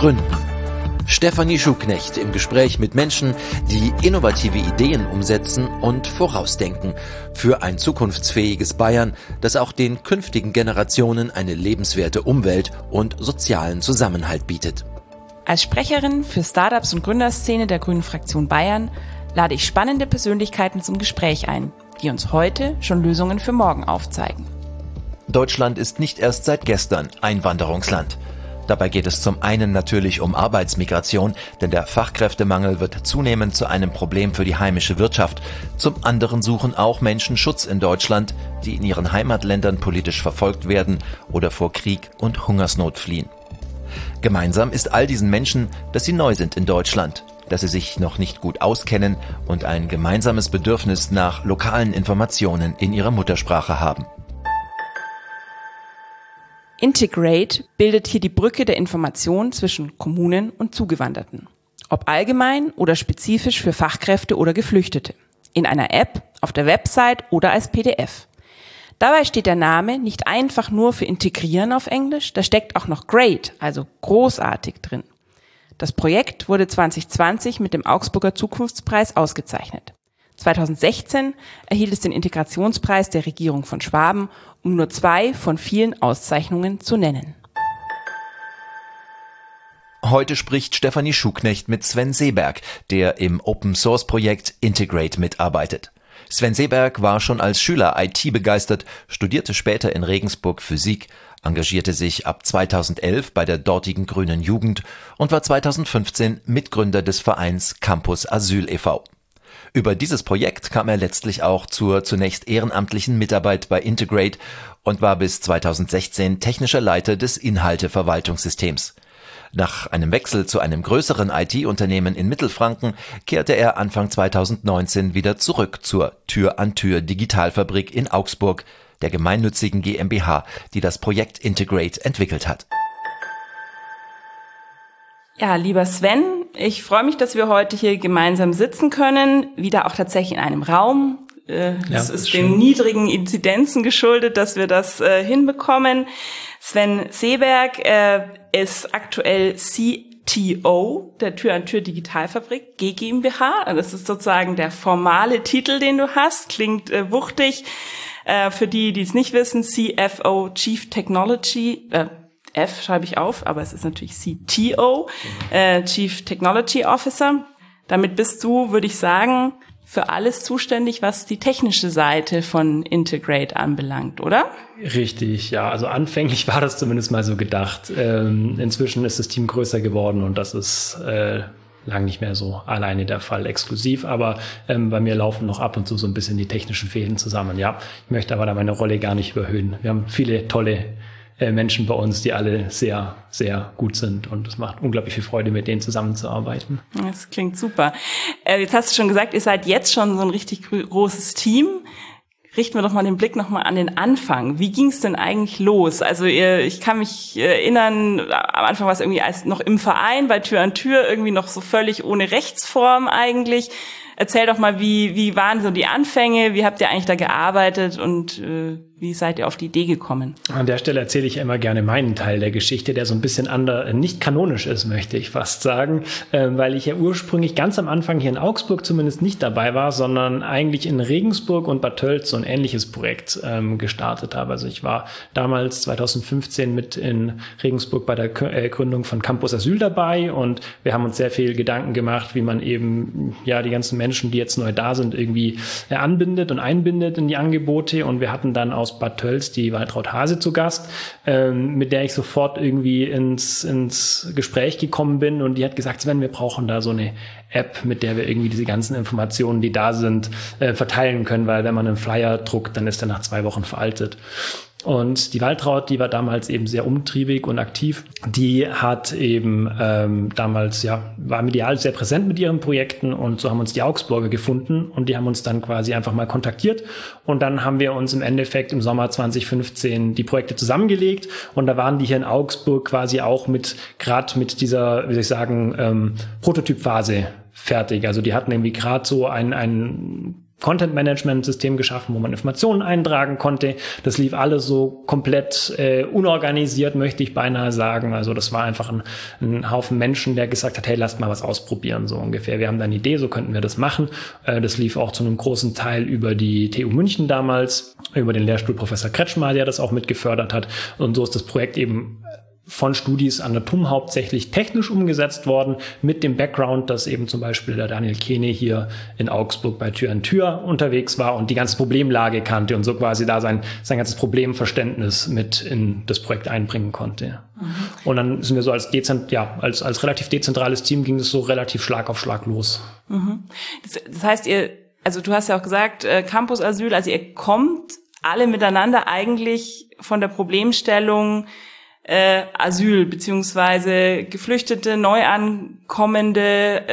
Gründen. Stefanie Schuknecht im Gespräch mit Menschen, die innovative Ideen umsetzen und vorausdenken für ein zukunftsfähiges Bayern, das auch den künftigen Generationen eine lebenswerte Umwelt und sozialen Zusammenhalt bietet. Als Sprecherin für Startups und Gründerszene der Grünen Fraktion Bayern lade ich spannende Persönlichkeiten zum Gespräch ein, die uns heute schon Lösungen für morgen aufzeigen. Deutschland ist nicht erst seit gestern Einwanderungsland. Dabei geht es zum einen natürlich um Arbeitsmigration, denn der Fachkräftemangel wird zunehmend zu einem Problem für die heimische Wirtschaft. Zum anderen suchen auch Menschen Schutz in Deutschland, die in ihren Heimatländern politisch verfolgt werden oder vor Krieg und Hungersnot fliehen. Gemeinsam ist all diesen Menschen, dass sie neu sind in Deutschland, dass sie sich noch nicht gut auskennen und ein gemeinsames Bedürfnis nach lokalen Informationen in ihrer Muttersprache haben. Integrate bildet hier die Brücke der Information zwischen Kommunen und Zugewanderten. Ob allgemein oder spezifisch für Fachkräfte oder Geflüchtete. In einer App, auf der Website oder als PDF. Dabei steht der Name nicht einfach nur für Integrieren auf Englisch, da steckt auch noch Great, also großartig drin. Das Projekt wurde 2020 mit dem Augsburger Zukunftspreis ausgezeichnet. 2016 erhielt es den Integrationspreis der Regierung von Schwaben, um nur 2 von vielen Auszeichnungen zu nennen. Heute spricht Stefanie Schuknecht mit Sven Seeberg, der im Open-Source-Projekt Integrate mitarbeitet. Sven Seeberg war schon als Schüler IT-begeistert, studierte später in Regensburg Physik, engagierte sich ab 2011 bei der dortigen Grünen Jugend und war 2015 Mitgründer des Vereins Campus Asyl e.V. Über dieses Projekt kam er letztlich auch zur zunächst ehrenamtlichen Mitarbeit bei Integrate und war bis 2016 technischer Leiter des Inhalteverwaltungssystems. Nach einem Wechsel zu einem größeren IT-Unternehmen in Mittelfranken kehrte er Anfang 2019 wieder zurück zur Tür-an-Tür-Digitalfabrik in Augsburg, der gemeinnützigen GmbH, die das Projekt Integrate entwickelt hat. Ja, lieber Sven, ich freue mich, dass wir heute hier gemeinsam sitzen können, wieder auch tatsächlich in einem Raum. Das ist den niedrigen Inzidenzen geschuldet, dass wir das hinbekommen. Sven Seeberg ist aktuell CTO der Tür-an-Tür-Digitalfabrik GmbH. Das ist sozusagen der formale Titel, den du hast. Klingt wuchtig. Für die es nicht wissen, CFO, Chief Technology, F schreibe ich auf, aber es ist natürlich CTO, Chief Technology Officer. Damit bist du, würde ich sagen, für alles zuständig, was die technische Seite von Integrate anbelangt, oder? Richtig, ja. Also anfänglich war das zumindest mal so gedacht. Inzwischen ist das Team größer geworden und das ist lang nicht mehr so alleine der Fall, exklusiv. Aber bei mir laufen noch ab und zu so ein bisschen die technischen Fäden zusammen. Ja, ich möchte aber da meine Rolle gar nicht überhöhen. Wir haben viele tolle Menschen bei uns, die alle sehr, sehr gut sind und es macht unglaublich viel Freude, mit denen zusammenzuarbeiten. Das klingt super. Jetzt hast du schon gesagt, ihr seid jetzt schon so ein richtig großes Team. Richten wir doch mal den Blick nochmal an den Anfang. Wie ging es denn eigentlich los? Also ich kann mich erinnern, am Anfang war es irgendwie als noch im Verein, bei Tür an Tür, irgendwie noch so völlig ohne Rechtsform eigentlich. Erzähl doch mal, wie waren so die Anfänge? Wie habt ihr eigentlich da gearbeitet und wie seid ihr auf die Idee gekommen? An der Stelle erzähle ich immer gerne meinen Teil der Geschichte, der so ein bisschen nicht kanonisch ist, möchte ich fast sagen, weil ich ja ursprünglich ganz am Anfang hier in Augsburg zumindest nicht dabei war, sondern eigentlich in Regensburg und Bad Tölz so ein ähnliches Projekt gestartet habe. Also ich war damals 2015 mit in Regensburg bei der Gründung von Campus Asyl dabei und wir haben uns sehr viel Gedanken gemacht, wie man eben ja die ganzen Menschen, die jetzt neu da sind, irgendwie anbindet und einbindet in die Angebote. Und wir hatten dann aus Bad Tölz die Waltraud Hase zu Gast, mit der ich sofort irgendwie ins Gespräch gekommen bin. Und die hat gesagt, Sven, wir brauchen da so eine App, mit der wir irgendwie diese ganzen Informationen, die da sind, verteilen können. Weil wenn man einen Flyer druckt, dann ist der nach 2 Wochen veraltet. Und die Waltraud, die war damals eben sehr umtriebig und aktiv. Die hat eben damals, war medial sehr präsent mit ihren Projekten und so haben uns die Augsburger gefunden und die haben uns dann quasi einfach mal kontaktiert und dann haben wir uns im Endeffekt im Sommer 2015 die Projekte zusammengelegt und da waren die hier in Augsburg quasi auch gerade mit dieser, wie soll ich sagen, Prototypphase fertig. Also die hatten irgendwie gerade so ein Content-Management-System geschaffen, wo man Informationen eintragen konnte. Das lief alles so komplett unorganisiert, möchte ich beinahe sagen. Also das war einfach ein Haufen Menschen, der gesagt hat, hey, lasst mal was ausprobieren, so ungefähr. Wir haben da eine Idee, so könnten wir das machen. Das lief auch zu einem großen Teil über die TU München damals, über den Lehrstuhl Professor Kretschmer, der das auch mit gefördert hat. Und so ist das Projekt eben von Studis an der TUM hauptsächlich technisch umgesetzt worden, mit dem Background, dass eben zum Beispiel der Daniel Kehne hier in Augsburg bei Tür an Tür unterwegs war und die ganze Problemlage kannte und so quasi da sein ganzes Problemverständnis mit in das Projekt einbringen konnte. Mhm. Und dann sind wir so als relativ dezentrales Team ging es so relativ Schlag auf Schlag los. Mhm. Das heißt, du hast ja auch gesagt, Campus Asyl, also ihr kommt alle miteinander eigentlich von der Problemstellung Asyl beziehungsweise Geflüchtete, Neuankommende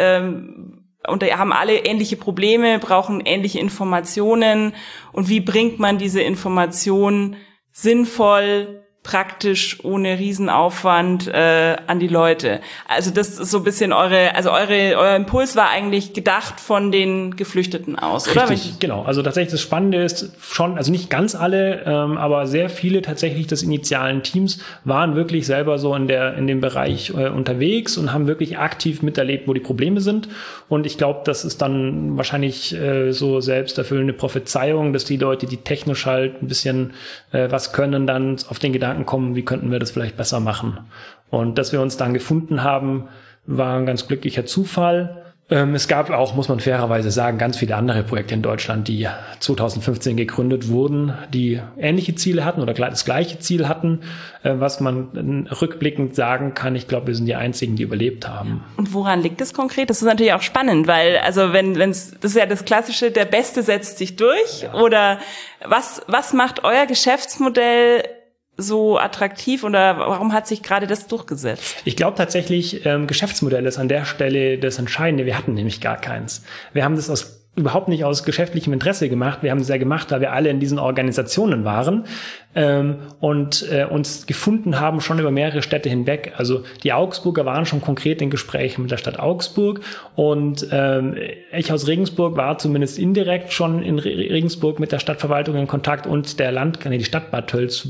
und haben alle ähnliche Probleme, brauchen ähnliche Informationen. Und wie bringt man diese Informationen sinnvoll, praktisch, ohne Riesenaufwand an die Leute? Also das ist so ein bisschen euer Impuls war eigentlich gedacht von den Geflüchteten aus, oder? Richtig, genau. Also tatsächlich das Spannende ist schon, also nicht ganz alle, aber sehr viele tatsächlich des initialen Teams waren wirklich selber so in dem Bereich unterwegs und haben wirklich aktiv miterlebt, wo die Probleme sind. Und ich glaube, das ist dann wahrscheinlich so selbsterfüllende Prophezeiung, dass die Leute, die technisch halt ein bisschen was können, dann auf den Gedanken kommen, wie könnten wir das vielleicht besser machen. Und dass wir uns dann gefunden haben, war ein ganz glücklicher Zufall. Es gab auch, muss man fairerweise sagen, ganz viele andere Projekte in Deutschland, die 2015 gegründet wurden, die ähnliche Ziele hatten oder das gleiche Ziel hatten, was man rückblickend sagen kann. Ich glaube, wir sind die Einzigen, die überlebt haben. Und woran liegt es konkret? Das ist natürlich auch spannend, weil das ist ja das Klassische, der Beste setzt sich durch. Ja. Oder was macht euer Geschäftsmodell so attraktiv oder warum hat sich gerade das durchgesetzt? Ich glaube tatsächlich, Geschäftsmodell ist an der Stelle das Entscheidende. Wir hatten nämlich gar keins. Wir haben das überhaupt nicht aus geschäftlichem Interesse gemacht. Wir haben es ja gemacht, da wir alle in diesen Organisationen waren und uns gefunden haben schon über mehrere Städte hinweg. Also die Augsburger waren schon konkret in Gesprächen mit der Stadt Augsburg und ich aus Regensburg war zumindest indirekt schon in Regensburg mit der Stadtverwaltung in Kontakt und die Stadt Bad Tölz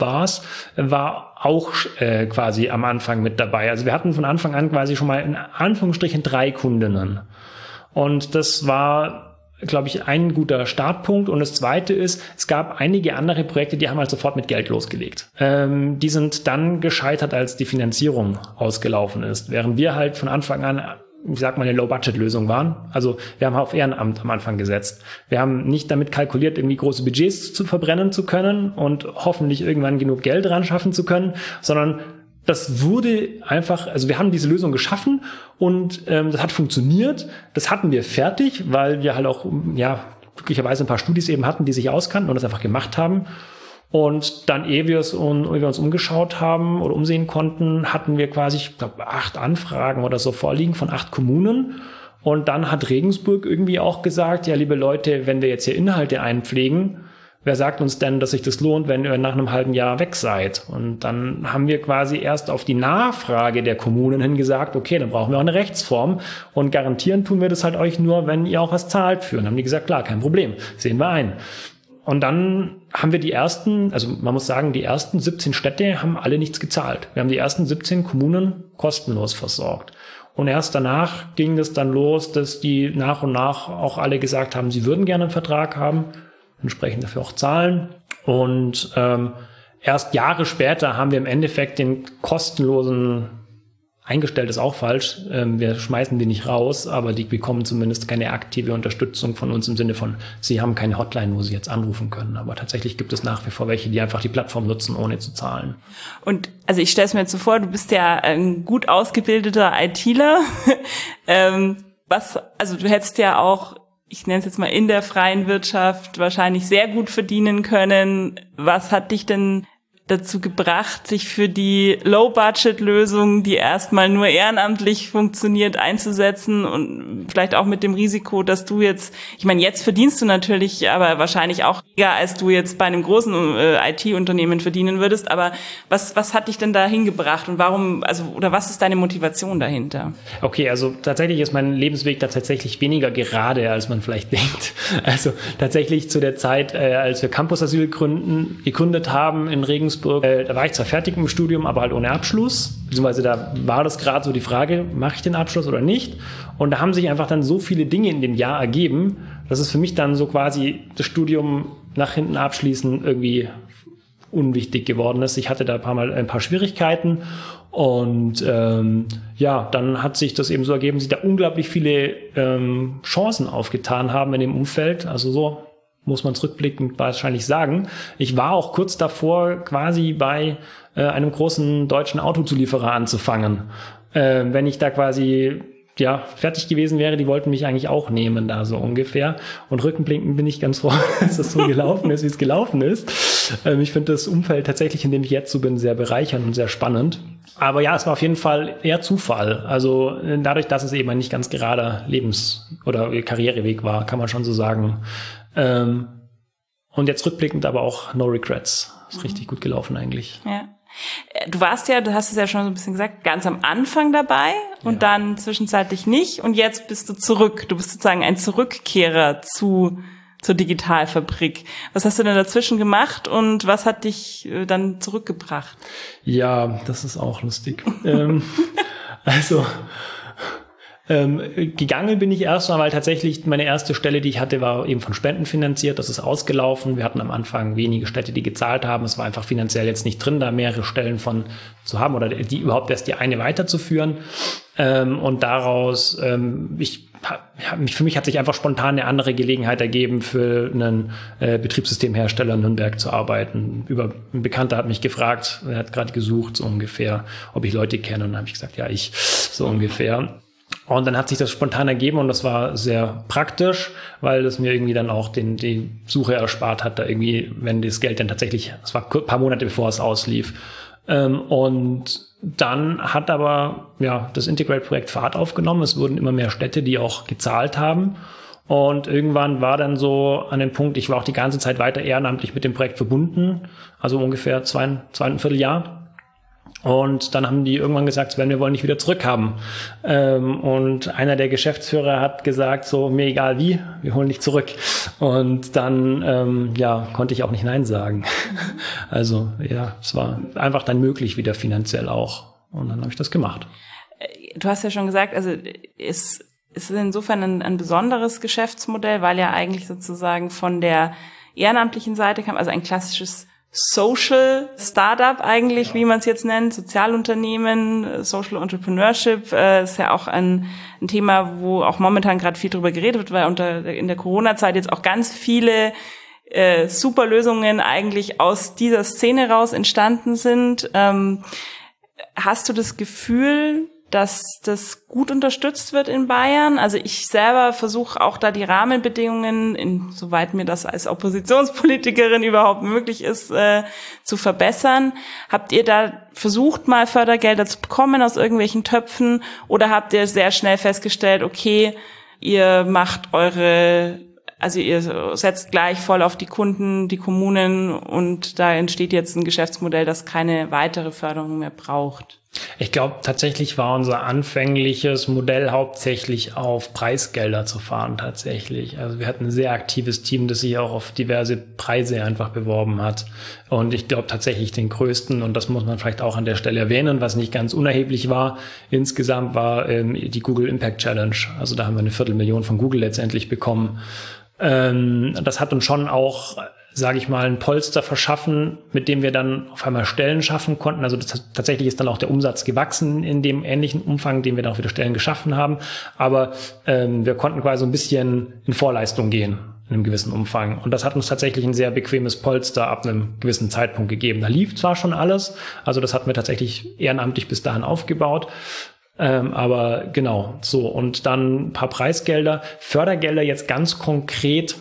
war auch quasi am Anfang mit dabei. Also wir hatten von Anfang an quasi schon mal in Anführungsstrichen 3 Kundinnen. Und das war, glaube ich, ein guter Startpunkt. Und das Zweite ist, es gab einige andere Projekte, die haben halt sofort mit Geld losgelegt. Die sind dann gescheitert, als die Finanzierung ausgelaufen ist. Während wir halt von Anfang an, ich sag mal, eine Low-Budget-Lösung waren. Also wir haben auf Ehrenamt am Anfang gesetzt. Wir haben nicht damit kalkuliert, irgendwie große Budgets verbrennen zu können und hoffentlich irgendwann genug Geld ran schaffen zu können, sondern das wurde einfach, also wir haben diese Lösung geschaffen und das hat funktioniert. Das hatten wir fertig, weil wir halt auch glücklicherweise ein paar Studis eben hatten, die sich auskannten und das einfach gemacht haben. Und dann, ehe wir uns umgeschaut haben oder umsehen konnten, hatten wir quasi, ich glaube, 8 Anfragen oder so vorliegen von 8 Kommunen. Und dann hat Regensburg irgendwie auch gesagt, ja, liebe Leute, wenn wir jetzt hier Inhalte einpflegen, wer sagt uns denn, dass sich das lohnt, wenn ihr nach einem halben Jahr weg seid? Und dann haben wir quasi erst auf die Nachfrage der Kommunen hin gesagt, okay, dann brauchen wir auch eine Rechtsform und garantieren tun wir das halt euch nur, wenn ihr auch was zahlt für. Und dann haben die gesagt, klar, kein Problem, sehen wir ein. Und dann haben wir die ersten 17 Städte haben alle nichts gezahlt. Wir haben die ersten 17 Kommunen kostenlos versorgt. Und erst danach ging es dann los, dass die nach und nach auch alle gesagt haben, sie würden gerne einen Vertrag haben, entsprechend dafür auch zahlen. Und erst Jahre später haben wir im Endeffekt den kostenlosen, eingestellt ist auch falsch, wir schmeißen die nicht raus, aber die bekommen zumindest keine aktive Unterstützung von uns im Sinne von, sie haben keine Hotline, wo sie jetzt anrufen können. Aber tatsächlich gibt es nach wie vor welche, die einfach die Plattform nutzen, ohne zu zahlen. Und also ich stelle es mir jetzt so vor, du bist ja ein gut ausgebildeter ITler. Du hättest ja auch, ich nenne es jetzt mal in der freien Wirtschaft, wahrscheinlich sehr gut verdienen können. Was hat dich denn dazu gebracht, dich für die Low-Budget-Lösung, die erstmal nur ehrenamtlich funktioniert, einzusetzen und vielleicht auch mit dem Risiko, dass du jetzt, ich meine, jetzt verdienst du natürlich, aber wahrscheinlich auch weniger, als du jetzt bei einem großen IT-Unternehmen verdienen würdest, aber was hat dich denn da hingebracht und warum, oder was ist deine Motivation dahinter? Okay, also tatsächlich ist mein Lebensweg da tatsächlich weniger gerade, als man vielleicht denkt. Also tatsächlich zu der Zeit, als wir Campus Asyl gegründet haben in Regensburg, da war ich zwar fertig im Studium, aber halt ohne Abschluss, beziehungsweise da war das gerade so die Frage, mache ich den Abschluss oder nicht? Und da haben sich einfach dann so viele Dinge in dem Jahr ergeben, dass es für mich dann so quasi das Studium nach hinten abschließen irgendwie unwichtig geworden ist. Ich hatte da ein paar Schwierigkeiten und dann hat sich das eben so ergeben, dass sich da unglaublich viele Chancen aufgetan haben in dem Umfeld, also so muss man zurückblickend wahrscheinlich sagen. Ich war auch kurz davor, quasi bei einem großen deutschen Autozulieferer anzufangen. Wenn ich da quasi fertig gewesen wäre, die wollten mich eigentlich auch nehmen, da so ungefähr. Und rückblickend bin ich ganz froh, dass das so gelaufen ist, wie es gelaufen ist. Ich finde das Umfeld tatsächlich, in dem ich jetzt so bin, sehr bereichernd und sehr spannend. Aber ja, es war auf jeden Fall eher Zufall. Also dadurch, dass es eben ein nicht ganz gerader Lebens- oder Karriereweg war, kann man schon so sagen. Und jetzt rückblickend aber auch no regrets. Ist richtig gut gelaufen eigentlich. Ja. Du hast es ja schon so ein bisschen gesagt, ganz am Anfang dabei und dann zwischenzeitlich nicht und jetzt bist du zurück. Du bist sozusagen ein Zurückkehrer zur Digitalfabrik. Was hast du denn dazwischen gemacht und was hat dich dann zurückgebracht? Ja, das ist auch lustig. Gegangen bin ich erstmal, weil tatsächlich meine erste Stelle, die ich hatte, war eben von Spenden finanziert. Das ist ausgelaufen. Wir hatten am Anfang wenige Städte, die gezahlt haben. Es war einfach finanziell jetzt nicht drin, da mehrere Stellen von zu haben oder die überhaupt erst die eine weiterzuführen. Und daraus, für mich hat sich einfach spontan eine andere Gelegenheit ergeben, für einen Betriebssystemhersteller in Nürnberg zu arbeiten. Ein Bekannter hat mich gefragt, er hat gerade gesucht, so ungefähr, ob ich Leute kenne. Und dann habe ich gesagt, ja, so ungefähr. Und dann hat sich das spontan ergeben und das war sehr praktisch, weil das mir irgendwie dann auch die Suche erspart hat, da irgendwie, wenn das Geld dann tatsächlich, das war ein paar Monate bevor es auslief. Und dann hat aber das Integrate-Projekt Fahrt aufgenommen. Es wurden immer mehr Städte, die auch gezahlt haben. Und irgendwann war dann so an dem Punkt, ich war auch die ganze Zeit weiter ehrenamtlich mit dem Projekt verbunden, also ungefähr ein Vierteljahr. Und dann haben die irgendwann gesagt, Sven, wir wollen dich wieder zurückhaben. Und einer der Geschäftsführer hat gesagt, so, mir egal wie, wir holen dich zurück. Und dann, konnte ich auch nicht Nein sagen. Also, es war einfach dann möglich wieder finanziell auch. Und dann habe ich das gemacht. Du hast ja schon gesagt, also es ist insofern ein besonderes Geschäftsmodell, weil ja eigentlich sozusagen von der ehrenamtlichen Seite kam, also ein klassisches Social Startup eigentlich, wie man es jetzt nennt, Sozialunternehmen, Social Entrepreneurship, ist ja auch ein Thema, wo auch momentan gerade viel drüber geredet wird, weil in der Corona-Zeit jetzt auch ganz viele super Lösungen eigentlich aus dieser Szene raus entstanden sind. Hast du das Gefühl, dass das gut unterstützt wird in Bayern? Also ich selber versuche auch da die Rahmenbedingungen, insoweit mir das als Oppositionspolitikerin überhaupt möglich ist, zu verbessern. Habt ihr da versucht, mal Fördergelder zu bekommen aus irgendwelchen Töpfen oder habt ihr sehr schnell festgestellt, okay, ihr setzt gleich voll auf die Kunden, die Kommunen und da entsteht jetzt ein Geschäftsmodell, das keine weitere Förderung mehr braucht? Ich glaube, tatsächlich war unser anfängliches Modell hauptsächlich auf Preisgelder zu fahren tatsächlich. Also wir hatten ein sehr aktives Team, das sich auch auf diverse Preise einfach beworben hat. Und ich glaube tatsächlich den größten, und das muss man vielleicht auch an der Stelle erwähnen, was nicht ganz unerheblich war, insgesamt war die Google Impact Challenge. Also da haben wir 250.000 von Google letztendlich bekommen. Das hat uns schon auch, sage ich mal, ein Polster verschaffen, mit dem wir dann auf einmal Stellen schaffen konnten. Also tatsächlich ist dann auch der Umsatz gewachsen in dem ähnlichen Umfang, den wir dann auch wieder Stellen geschaffen haben. Aber wir konnten quasi so ein bisschen in Vorleistung gehen in einem gewissen Umfang. Und das hat uns tatsächlich ein sehr bequemes Polster ab einem gewissen Zeitpunkt gegeben. Da lief zwar schon alles, also das hatten wir tatsächlich ehrenamtlich bis dahin aufgebaut. Aber genau, so. Und dann ein paar Preisgelder. Fördergelder jetzt ganz konkret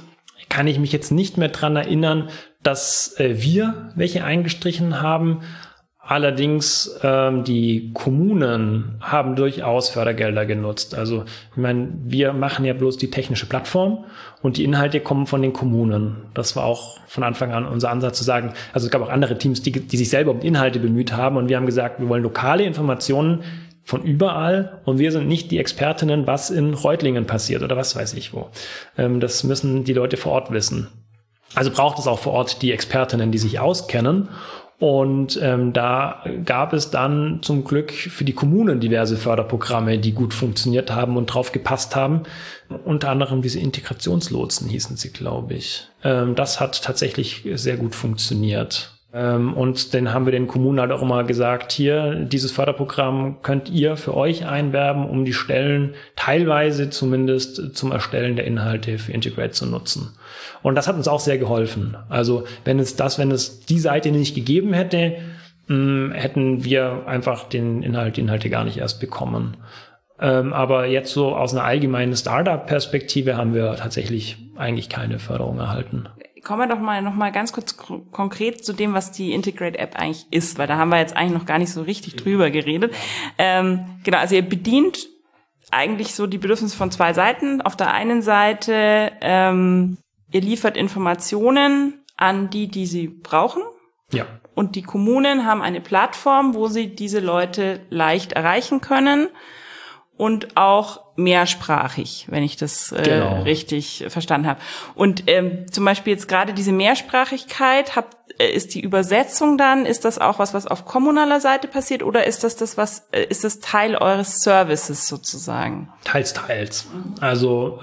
kann ich mich jetzt nicht mehr dran erinnern, dass wir welche eingestrichen haben. Allerdings die Kommunen haben durchaus Fördergelder genutzt. Also ich meine, wir machen ja bloß die technische Plattform und die Inhalte kommen von den Kommunen. Das war auch von Anfang an unser Ansatz zu sagen, also es gab auch andere Teams, die sich selber um Inhalte bemüht haben und wir haben gesagt, wir wollen lokale Informationen von überall und wir sind nicht die Expertinnen, was in Reutlingen passiert oder was weiß ich wo. Das müssen die Leute vor Ort wissen. Also braucht es auch vor Ort die Expertinnen, die sich auskennen. Und da gab es dann zum Glück für die Kommunen diverse Förderprogramme, die gut funktioniert haben und drauf gepasst haben. Unter anderem diese Integrationslotsen hießen sie, glaube ich. Das hat tatsächlich sehr gut funktioniert. Und dann haben wir den Kommunen halt auch immer gesagt, hier, dieses Förderprogramm könnt ihr für euch einwerben, um die Stellen teilweise zumindest zum Erstellen der Inhalte für Integrate zu nutzen. Und das hat uns auch sehr geholfen. Also wenn es die Seite nicht gegeben hätte, hätten wir einfach die Inhalte gar nicht erst bekommen. Aber jetzt so aus einer allgemeinen Startup-Perspektive haben wir tatsächlich eigentlich keine Förderung erhalten. Kommen wir doch noch mal ganz kurz konkret zu dem, was die Integrate-App eigentlich ist, weil da haben wir jetzt eigentlich noch gar nicht so richtig drüber geredet. Genau, also ihr bedient eigentlich so die Bedürfnisse von zwei Seiten. Auf der einen Seite, ihr liefert Informationen an die sie brauchen. Ja. Und die Kommunen haben eine Plattform, wo sie diese Leute leicht erreichen können. Und auch mehrsprachig, wenn ich das richtig verstanden habe. Und zum Beispiel jetzt gerade diese Mehrsprachigkeit, ist die Übersetzung dann, ist das auch was auf kommunaler Seite passiert oder ist das ist das Teil eures Services sozusagen? Teils. Also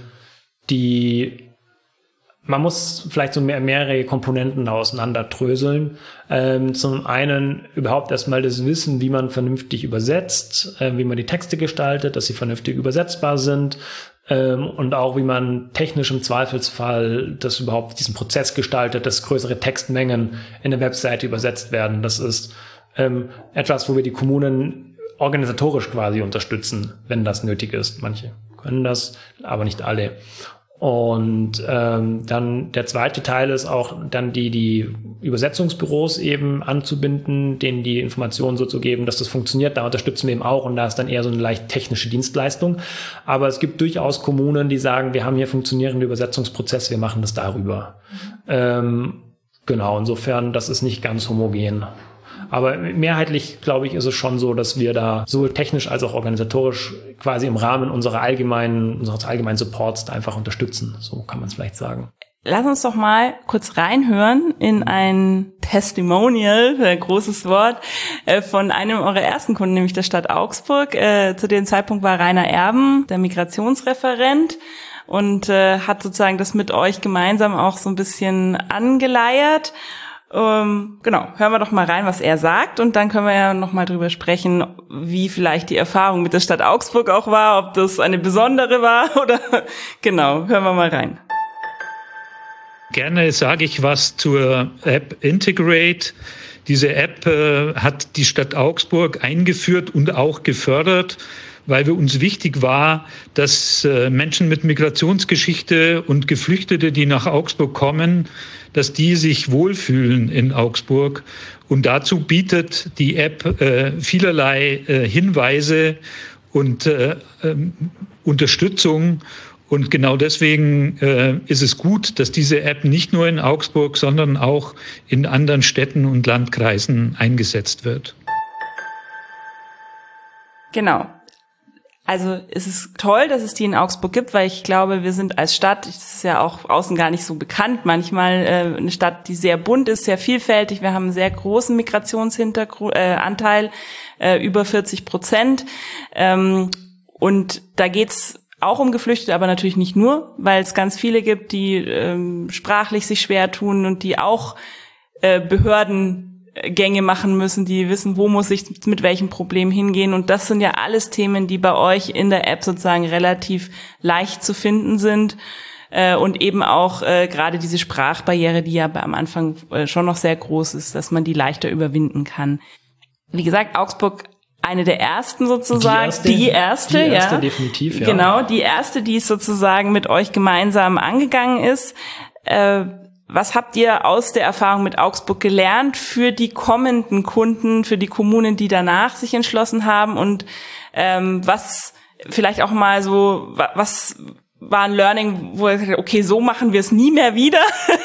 man muss vielleicht so mehrere Komponenten auseinanderdröseln. Zum einen überhaupt erstmal das Wissen, wie man vernünftig übersetzt, wie man die Texte gestaltet, dass sie vernünftig übersetzbar sind und auch wie man technisch im Zweifelsfall diesen Prozess gestaltet, dass größere Textmengen in der Webseite übersetzt werden. Das ist etwas, wo wir die Kommunen organisatorisch quasi unterstützen, wenn das nötig ist. Manche können das, aber nicht alle. Und dann der zweite Teil ist auch dann die Übersetzungsbüros eben anzubinden, denen die Informationen so zu geben, dass das funktioniert. Da unterstützen wir eben auch und da ist dann eher so eine leicht technische Dienstleistung. Aber es gibt durchaus Kommunen, die sagen, wir haben hier funktionierende Übersetzungsprozesse, wir machen das darüber. Genau, insofern, das ist nicht ganz homogen. Aber mehrheitlich, glaube ich, ist es schon so, dass wir da sowohl technisch als auch organisatorisch quasi im Rahmen unseres allgemeinen Supports da einfach unterstützen. So kann man es vielleicht sagen. Lass uns doch mal kurz reinhören in ein Testimonial, großes Wort, von einem eurer ersten Kunden, nämlich der Stadt Augsburg. Zu dem Zeitpunkt war Rainer Erben, der Migrationsreferent, und hat sozusagen das mit euch gemeinsam auch so ein bisschen angeleiert. Genau, hören wir doch mal rein, was er sagt, und dann können wir ja noch mal drüber sprechen, wie vielleicht die Erfahrung mit der Stadt Augsburg auch war, ob das eine besondere war oder genau, hören wir mal rein. Gerne sage ich was zur App Integrate. Diese App hat die Stadt Augsburg eingeführt und auch gefördert, weil wir uns wichtig war, dass Menschen mit Migrationsgeschichte und Geflüchtete, die nach Augsburg kommen, dass die sich wohlfühlen in Augsburg. Und dazu bietet die App vielerlei Hinweise und Unterstützung. Und genau deswegen ist es gut, dass diese App nicht nur in Augsburg, sondern auch in anderen Städten und Landkreisen eingesetzt wird. Genau. Also es ist toll, dass es die in Augsburg gibt, weil ich glaube, wir sind als Stadt, das ist ja auch außen gar nicht so bekannt, manchmal eine Stadt, die sehr bunt ist, sehr vielfältig. Wir haben einen sehr großen Migrationsanteil, über 40%. Und da geht's auch um Geflüchtete, aber natürlich nicht nur, weil es ganz viele gibt, die sprachlich sich schwer tun und die auch Behördengänge machen müssen, die wissen, wo muss ich mit welchem Problem hingehen. Und das sind ja alles Themen, die bei euch in der App sozusagen relativ leicht zu finden sind. Und eben auch gerade diese Sprachbarriere, die ja am Anfang schon noch sehr groß ist, dass man die leichter überwinden kann. Wie gesagt, Augsburg eine der ersten sozusagen. Die erste, definitiv, ja. Genau, die erste, die es sozusagen mit euch gemeinsam angegangen ist. Was habt ihr aus der Erfahrung mit Augsburg gelernt für die kommenden Kunden, für die Kommunen, die danach sich entschlossen haben? Und was vielleicht auch mal so, was war ein Learning, wo ihr gesagt habt, okay, so machen wir es nie mehr wieder?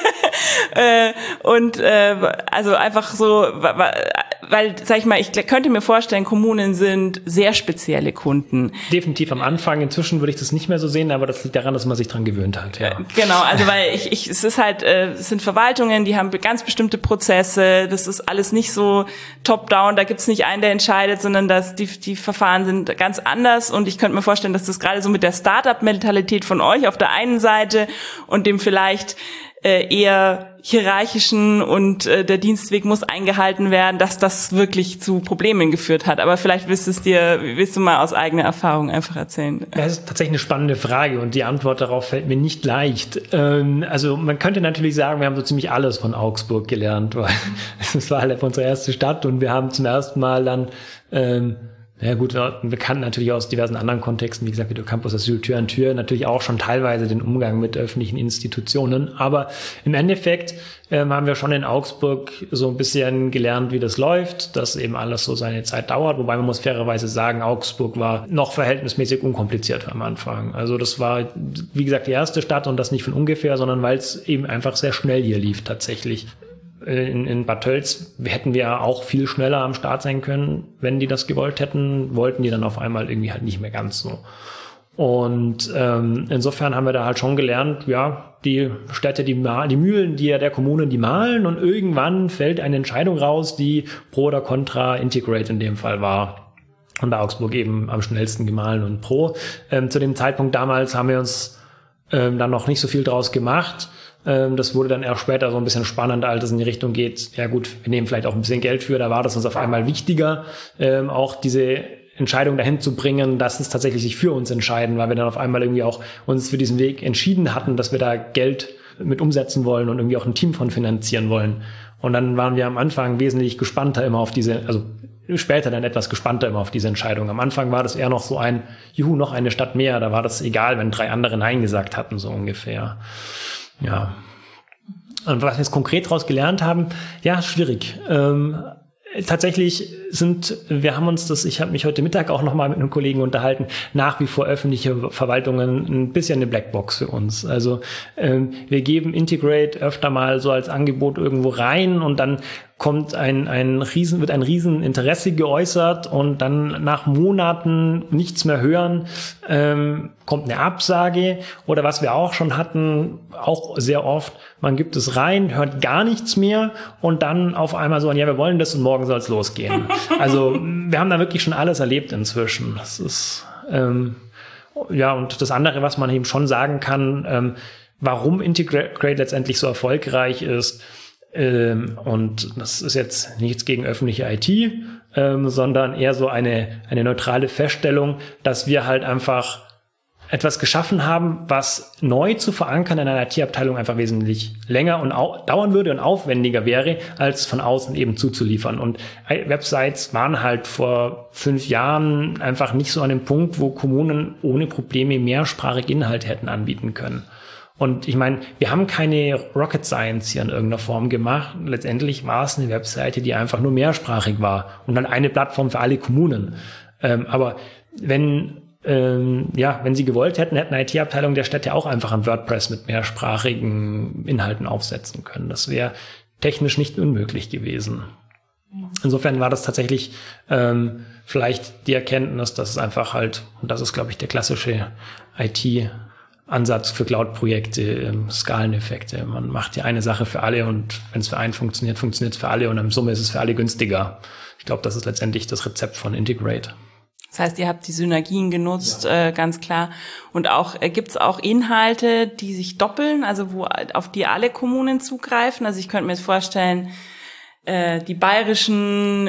Also einfach so, weil, sag ich mal, ich könnte mir vorstellen, Kommunen sind sehr spezielle Kunden. Definitiv am Anfang. Inzwischen würde ich das nicht mehr so sehen, aber das liegt daran, dass man sich dran gewöhnt hat. Ja. Genau, also weil es ist halt, es sind Verwaltungen, die haben ganz bestimmte Prozesse. Das ist alles nicht so top-down. Da gibt's nicht einen, der entscheidet, sondern die Verfahren sind ganz anders. Und ich könnte mir vorstellen, dass das gerade so mit der Start-up-Mentalität von euch auf der einen Seite und dem vielleicht eher hierarchischen und der Dienstweg muss eingehalten werden, dass das wirklich zu Problemen geführt hat. Aber vielleicht willst du mal aus eigener Erfahrung einfach erzählen. Das ist tatsächlich eine spannende Frage und die Antwort darauf fällt mir nicht leicht. Also man könnte natürlich sagen, wir haben so ziemlich alles von Augsburg gelernt, weil es war halt unsere erste Stadt und wir haben zum ersten Mal dann ja gut, wir kannten natürlich aus diversen anderen Kontexten, wie gesagt, wie der Campus Asyl Tür an Tür, natürlich auch schon teilweise den Umgang mit öffentlichen Institutionen. Aber im Endeffekt haben wir schon in Augsburg so ein bisschen gelernt, wie das läuft, dass eben alles so seine Zeit dauert. Wobei man muss fairerweise sagen, Augsburg war noch verhältnismäßig unkompliziert am Anfang. Also das war, wie gesagt, die erste Stadt und das nicht von ungefähr, sondern weil es eben einfach sehr schnell hier lief tatsächlich. In Bad Tölz hätten wir auch viel schneller am Start sein können, wenn die das gewollt hätten, wollten die dann auf einmal irgendwie halt nicht mehr ganz so. Und insofern haben wir da halt schon gelernt, ja, die Städte, die Mühlen der Kommunen, die mahlen und irgendwann fällt eine Entscheidung raus, die pro oder contra Integrate in dem Fall war. Und bei Augsburg eben am schnellsten gemahlen und pro. Zu dem Zeitpunkt damals haben wir uns dann noch nicht so viel draus gemacht. Das wurde dann erst später so ein bisschen spannender, als es in die Richtung geht, ja gut, wir nehmen vielleicht auch ein bisschen Geld für, da war das uns auf einmal wichtiger, auch diese Entscheidung dahin zu bringen, dass es tatsächlich sich für uns entscheiden, weil wir dann auf einmal irgendwie auch uns für diesen Weg entschieden hatten, dass wir da Geld mit umsetzen wollen und irgendwie auch ein Team von finanzieren wollen. Und dann waren wir am Anfang wesentlich gespannter immer auf später dann etwas gespannter immer auf diese Entscheidung. Am Anfang war das eher noch so ein, juhu, noch eine Stadt mehr, da war das egal, wenn 3 andere Nein gesagt hatten, so ungefähr. Ja. Und was wir jetzt konkret daraus gelernt haben, ja, schwierig. Tatsächlich ich habe mich heute Mittag auch nochmal mit einem Kollegen unterhalten, nach wie vor öffentliche Verwaltungen ein bisschen eine Blackbox für uns. Also wir geben Integrate öfter mal so als Angebot irgendwo rein und dann kommt ein riesen Interesse geäußert und dann nach Monaten nichts mehr hören, kommt eine Absage oder was wir auch schon hatten, auch sehr oft, man gibt es rein, hört gar nichts mehr und dann auf einmal so, ja, wir wollen das und morgen soll es losgehen. Also wir haben da wirklich schon alles erlebt inzwischen. Das ist, ja, und das andere, was man eben schon sagen kann, warum Integrate letztendlich so erfolgreich ist, und das ist jetzt nichts gegen öffentliche IT, sondern eher so eine neutrale Feststellung, dass wir halt einfach etwas geschaffen haben, was neu zu verankern in einer IT-Abteilung einfach wesentlich länger und dauern würde und aufwendiger wäre, als von außen eben zuzuliefern. Und Websites waren halt vor 5 Jahren einfach nicht so an dem Punkt, wo Kommunen ohne Probleme mehrsprachig Inhalt hätten anbieten können. Und ich meine, wir haben keine Rocket Science hier in irgendeiner Form gemacht. Letztendlich war es eine Webseite, die einfach nur mehrsprachig war und dann eine Plattform für alle Kommunen. Aber wenn sie gewollt hätten eine IT-Abteilung der Städte auch einfach ein WordPress mit mehrsprachigen Inhalten aufsetzen können. Das wäre technisch nicht unmöglich gewesen. Insofern war das tatsächlich vielleicht die Erkenntnis, dass es einfach halt, und das ist, glaube ich, der klassische IT-Ansatz für Cloud-Projekte, Skaleneffekte. Man macht ja eine Sache für alle und wenn es für einen funktioniert, funktioniert es für alle und in Summe ist es für alle günstiger. Ich glaube, das ist letztendlich das Rezept von Integrate. Das heißt, ihr habt die Synergien genutzt, ganz klar. Und auch gibt's auch Inhalte, die sich doppeln, also auf die alle Kommunen zugreifen. Also ich könnte mir jetzt vorstellen, die bayerischen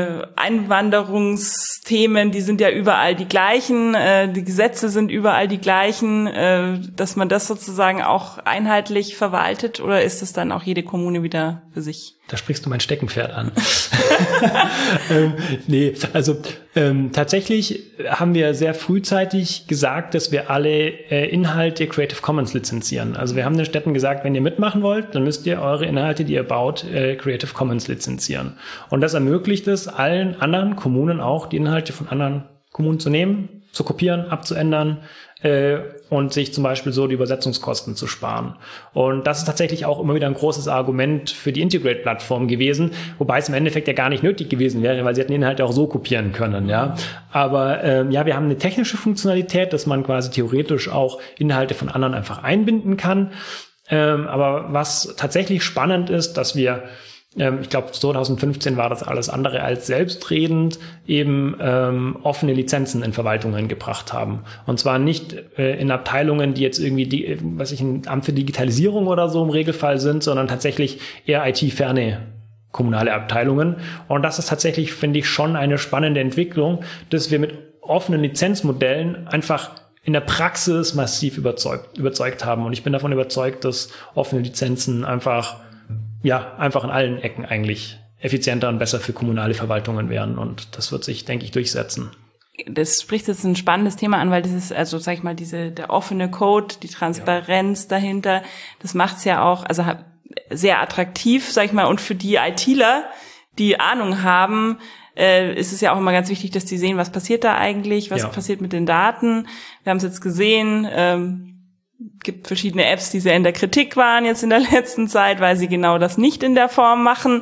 Einwanderungsthemen, die sind ja überall die gleichen, die Gesetze sind überall die gleichen, dass man das sozusagen auch einheitlich verwaltet, oder ist es dann auch jede Kommune wieder für sich? Da sprichst du mein Steckenpferd an. Nee, also tatsächlich haben wir sehr frühzeitig gesagt, dass wir alle Inhalte Creative Commons lizenzieren. Also wir haben den Städten gesagt, wenn ihr mitmachen wollt, dann müsst ihr eure Inhalte, die ihr baut, Creative Commons lizenzieren. Und das ermöglicht es allen anderen Kommunen auch, die Inhalte von anderen Kommunen zu nehmen, zu kopieren, abzuändern, und sich zum Beispiel so die Übersetzungskosten zu sparen. Und das ist tatsächlich auch immer wieder ein großes Argument für die Integrate-Plattform gewesen, wobei es im Endeffekt ja gar nicht nötig gewesen wäre, weil sie hätten Inhalte auch so kopieren können, ja. Aber wir haben eine technische Funktionalität, dass man quasi theoretisch auch Inhalte von anderen einfach einbinden kann. Aber was tatsächlich spannend ist, dass wir ich glaube, 2015 war das alles andere als selbstredend, eben offene Lizenzen in Verwaltungen gebracht haben. Und zwar nicht in Abteilungen, die jetzt irgendwie, ein Amt für Digitalisierung oder so im Regelfall sind, sondern tatsächlich eher IT-ferne kommunale Abteilungen. Und das ist tatsächlich, finde ich, schon eine spannende Entwicklung, dass wir mit offenen Lizenzmodellen einfach in der Praxis massiv überzeugt haben. Und ich bin davon überzeugt, dass offene Lizenzen einfach in allen Ecken eigentlich effizienter und besser für kommunale Verwaltungen werden. Und das wird sich, denke ich, durchsetzen. Das spricht jetzt ein spannendes Thema an, weil das ist, also sag ich mal, der offene Code, die Transparenz dahinter, das macht's ja auch, also sehr attraktiv, sag ich mal, und für die ITler, die Ahnung haben, ist es ja auch immer ganz wichtig, dass die sehen, was passiert da eigentlich, was passiert mit den Daten. Wir haben es jetzt gesehen, gibt verschiedene Apps, die sehr in der Kritik waren jetzt in der letzten Zeit, weil sie genau das nicht in der Form machen.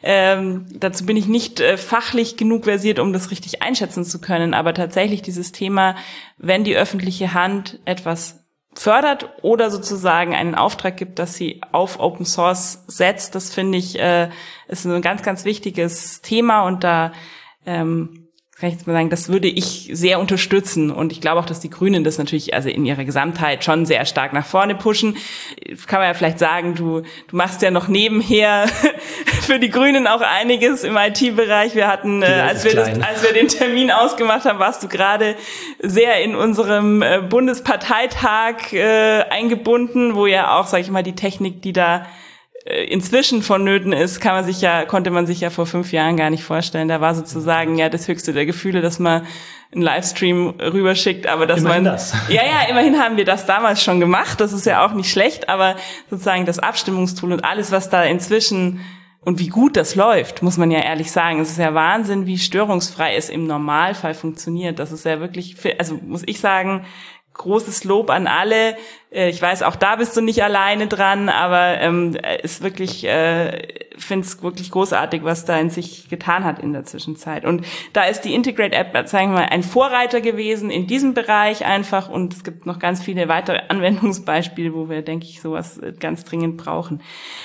Dazu bin ich nicht fachlich genug versiert, um das richtig einschätzen zu können. Aber tatsächlich dieses Thema, wenn die öffentliche Hand etwas fördert oder sozusagen einen Auftrag gibt, dass sie auf Open Source setzt, das finde ich ist ein ganz, ganz wichtiges Thema. Und da kann ich jetzt mal sagen, das würde ich sehr unterstützen. Und ich glaube auch, dass die Grünen das natürlich also in ihrer Gesamtheit schon sehr stark nach vorne pushen. Kann man ja vielleicht sagen, du machst ja noch nebenher für die Grünen auch einiges im IT-Bereich. Wir hatten, als wir den Termin ausgemacht haben, warst du gerade sehr in unserem Bundesparteitag eingebunden, wo ja auch, sag ich mal, die Technik, die da inzwischen vonnöten ist, konnte man sich ja vor 5 Jahren gar nicht vorstellen. Da war sozusagen ja das höchste der Gefühle, dass man einen Livestream rüberschickt, aber immerhin haben wir das damals schon gemacht. Das ist ja auch nicht schlecht, aber sozusagen das Abstimmungstool und alles, was da inzwischen und wie gut das läuft, muss man ja ehrlich sagen. Es ist ja Wahnsinn, wie störungsfrei es im Normalfall funktioniert. Das ist ja wirklich, also muss ich sagen, großes Lob an alle. Ich weiß, auch da bist du nicht alleine dran, aber ist wirklich, finde es wirklich großartig, was da in sich getan hat in der Zwischenzeit. Und da ist die Integrate-App, sagen wir mal, ein Vorreiter gewesen in diesem Bereich einfach. Und es gibt noch ganz viele weitere Anwendungsbeispiele, wo wir, denke ich, sowas ganz dringend brauchen.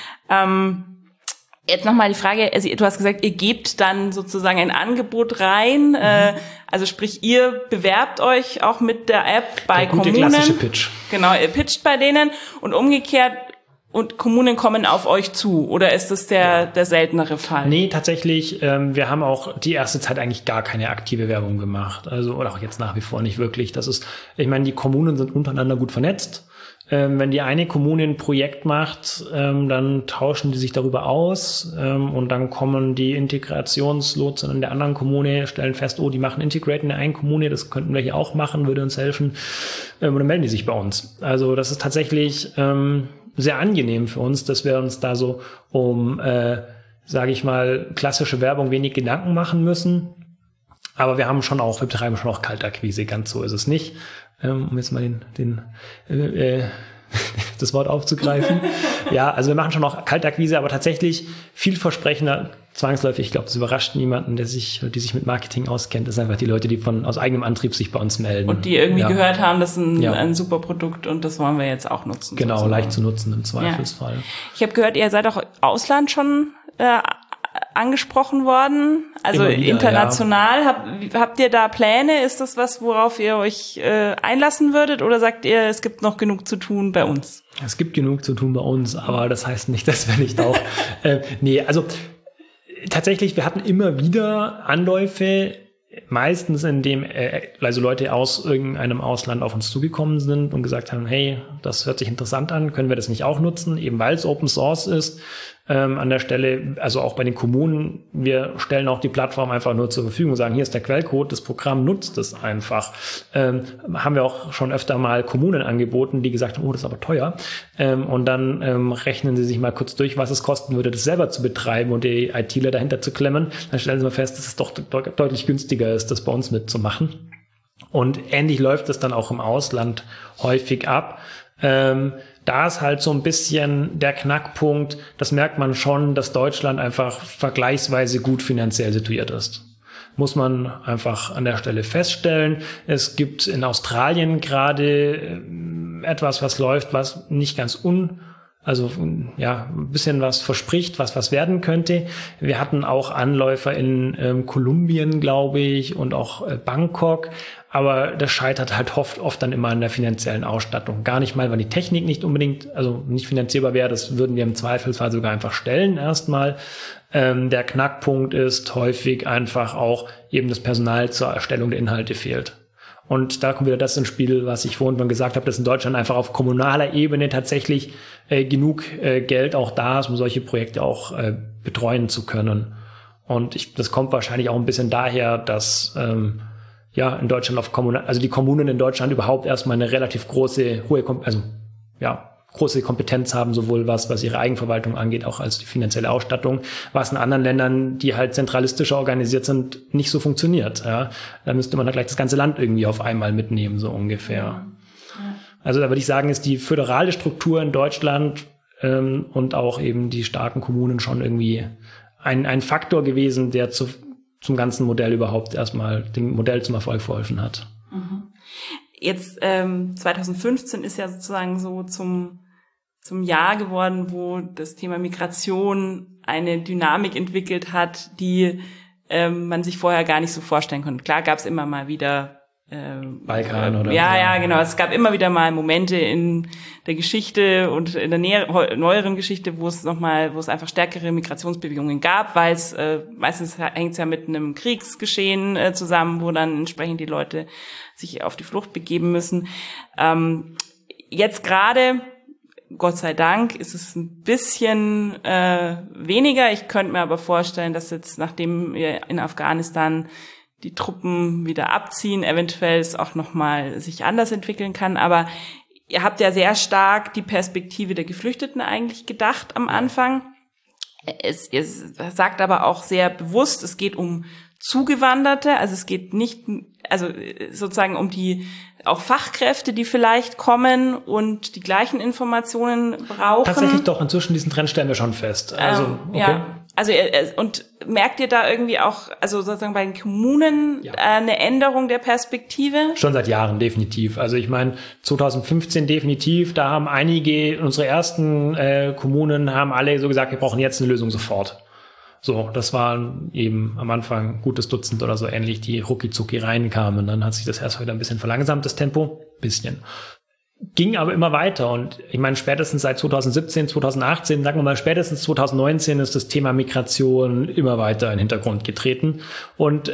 Jetzt nochmal die Frage, also du hast gesagt, ihr gebt dann sozusagen ein Angebot rein, also sprich, ihr bewerbt euch auch mit der App bei Kommunen. Der klassische Pitch. Genau, ihr pitcht bei denen und umgekehrt und Kommunen kommen auf euch zu, oder ist das der seltenere Fall? Nee, tatsächlich, wir haben auch die erste Zeit eigentlich gar keine aktive Werbung gemacht, also oder auch jetzt nach wie vor nicht wirklich. Das ist, ich meine, die Kommunen sind untereinander gut vernetzt. Wenn die eine Kommune ein Projekt macht, dann tauschen die sich darüber aus und dann kommen die Integrationslotsen in der anderen Kommune, stellen fest, die machen Integrate in der einen Kommune, das könnten wir hier auch machen, würde uns helfen, und dann melden die sich bei uns. Also das ist tatsächlich sehr angenehm für uns, dass wir uns da so um, sage ich mal, klassische Werbung wenig Gedanken machen müssen. Aber wir betreiben schon auch Kaltakquise, ganz so ist es nicht. Um jetzt mal das Wort aufzugreifen. Ja, also wir machen schon auch Kaltakquise, aber tatsächlich vielversprechender, zwangsläufig, ich glaube, das überrascht niemanden, die sich mit Marketing auskennt, das sind einfach die Leute, die aus eigenem Antrieb sich bei uns melden. Und die irgendwie gehört haben, das ist ein super Produkt und das wollen wir jetzt auch nutzen. Genau, sozusagen. Leicht zu nutzen im Zweifelsfall. Ja. Ich habe gehört, ihr seid auch Ausland schon angesprochen worden, also wieder, international. Ja. Habt ihr da Pläne? Ist das was, worauf ihr euch einlassen würdet? Oder sagt ihr, es gibt noch genug zu tun bei uns? Es gibt genug zu tun bei uns, aber das heißt nicht, dass wir nicht auch... nee, also tatsächlich, wir hatten immer wieder Anläufe, meistens in dem, also Leute aus irgendeinem Ausland auf uns zugekommen sind und gesagt haben, hey, das hört sich interessant an, können wir das nicht auch nutzen, eben weil es Open Source ist. An der Stelle, also auch bei den Kommunen, wir stellen auch die Plattform einfach nur zur Verfügung und sagen, hier ist der Quellcode, das Programm nutzt es einfach. Haben wir auch schon öfter mal Kommunen angeboten, die gesagt haben, oh, das ist aber teuer. Und dann rechnen sie sich mal kurz durch, was es kosten würde, das selber zu betreiben und die ITler dahinter zu klemmen. Dann stellen sie mal fest, dass es doch deutlich günstiger ist, das bei uns mitzumachen. Und ähnlich läuft es dann auch im Ausland häufig ab. Da ist halt so ein bisschen der Knackpunkt, das merkt man schon, dass Deutschland einfach vergleichsweise gut finanziell situiert ist. Muss man einfach an der Stelle feststellen. Es gibt in Australien gerade etwas, was läuft, was nicht ganz ein bisschen was verspricht, was werden könnte. Wir hatten auch Anläufer in Kolumbien, glaube ich, und auch Bangkok. Aber das scheitert halt oft dann immer an der finanziellen Ausstattung. Gar nicht mal, weil die Technik nicht unbedingt, also nicht finanzierbar wäre, das würden wir im Zweifelsfall sogar einfach stellen erstmal. Der Knackpunkt ist häufig einfach auch eben das Personal zur Erstellung der Inhalte fehlt. Und da kommt wieder das ins Spiel, was ich vorhin schon gesagt habe, dass in Deutschland einfach auf kommunaler Ebene tatsächlich genug Geld auch da ist, um solche Projekte auch betreuen zu können. Und das kommt wahrscheinlich auch ein bisschen daher, dass in Deutschland also die Kommunen in Deutschland überhaupt erstmal eine relativ große Kompetenz haben, sowohl was ihre Eigenverwaltung angeht, auch als die finanzielle Ausstattung, was in anderen Ländern, die halt zentralistischer organisiert sind, nicht so funktioniert. Ja. Da müsste man halt gleich das ganze Land irgendwie auf einmal mitnehmen, so ungefähr. Ja. Also da würde ich sagen, ist die föderale Struktur in Deutschland und auch eben die starken Kommunen schon irgendwie ein Faktor gewesen, der zum ganzen Modell überhaupt erstmal dem Modell zum Erfolg verholfen hat. Jetzt 2015 ist ja sozusagen so zum Jahr geworden, wo das Thema Migration eine Dynamik entwickelt hat, die man sich vorher gar nicht so vorstellen konnte. Klar gab es immer mal wieder Balkan oder ja, genau. Es gab immer wieder mal Momente in der Geschichte und in der neueren Geschichte, wo es einfach stärkere Migrationsbewegungen gab, weil es meistens hängt es ja mit einem Kriegsgeschehen zusammen, wo dann entsprechend die Leute sich auf die Flucht begeben müssen. Jetzt gerade, Gott sei Dank, ist es ein bisschen weniger. Ich könnte mir aber vorstellen, dass jetzt, nachdem wir in Afghanistan die Truppen wieder abziehen, eventuell es auch nochmal sich anders entwickeln kann. Aber ihr habt ja sehr stark die Perspektive der Geflüchteten eigentlich gedacht am Anfang. Ihr sagt aber auch sehr bewusst, es geht um Zugewanderte, also es geht nicht, also sozusagen um die auch Fachkräfte, die vielleicht kommen und die gleichen Informationen brauchen. Tatsächlich doch, inzwischen diesen Trend stellen wir schon fest. Also, okay. Ja. Also, und merkt ihr da irgendwie auch, also sozusagen bei den Kommunen eine Änderung der Perspektive? Schon seit Jahren, definitiv. Also ich meine, 2015 definitiv, da haben unsere ersten Kommunen haben alle so gesagt, wir brauchen jetzt eine Lösung sofort. So, das waren eben am Anfang ein gutes Dutzend oder so ähnlich, die rucki-zucki reinkamen. Dann hat sich das erst wieder ein bisschen verlangsamt, das Tempo. Bisschen. Ging aber immer weiter und ich meine, spätestens seit 2017, 2018, sagen wir mal spätestens 2019 ist das Thema Migration immer weiter in den Hintergrund getreten. Und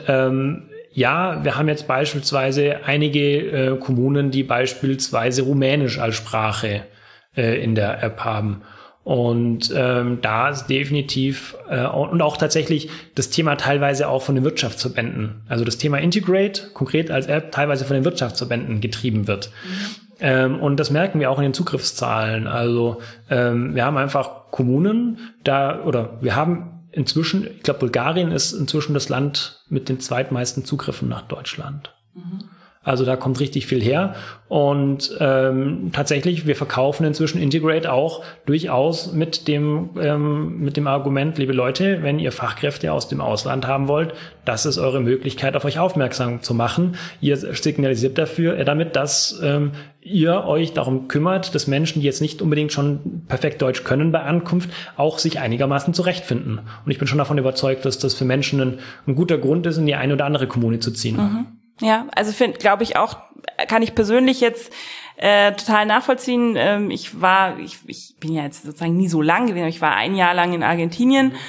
wir haben jetzt beispielsweise einige Kommunen, die beispielsweise Rumänisch als Sprache in der App haben. Und da ist definitiv und auch tatsächlich das Thema teilweise auch von den Wirtschaftsverbänden, also das Thema Integrate, konkret als App, teilweise von den Wirtschaftsverbänden getrieben wird. Und das merken wir auch in den Zugriffszahlen. Also wir haben einfach Kommunen wir haben inzwischen, ich glaube Bulgarien ist inzwischen das Land mit den zweitmeisten Zugriffen nach Deutschland. Also da kommt richtig viel her und tatsächlich, wir verkaufen inzwischen Integrate auch durchaus mit dem Argument, liebe Leute, wenn ihr Fachkräfte aus dem Ausland haben wollt, das ist eure Möglichkeit, auf euch aufmerksam zu machen. Ihr signalisiert damit, dass ihr euch darum kümmert, dass Menschen, die jetzt nicht unbedingt schon perfekt Deutsch können bei Ankunft, auch sich einigermaßen zurechtfinden. Und ich bin schon davon überzeugt, dass das für Menschen ein guter Grund ist, in die eine oder andere Kommune zu ziehen. Ja, also glaube ich auch, kann ich persönlich jetzt total nachvollziehen. Ich bin ja jetzt sozusagen nie so lang gewesen, aber ich war ein Jahr lang in Argentinien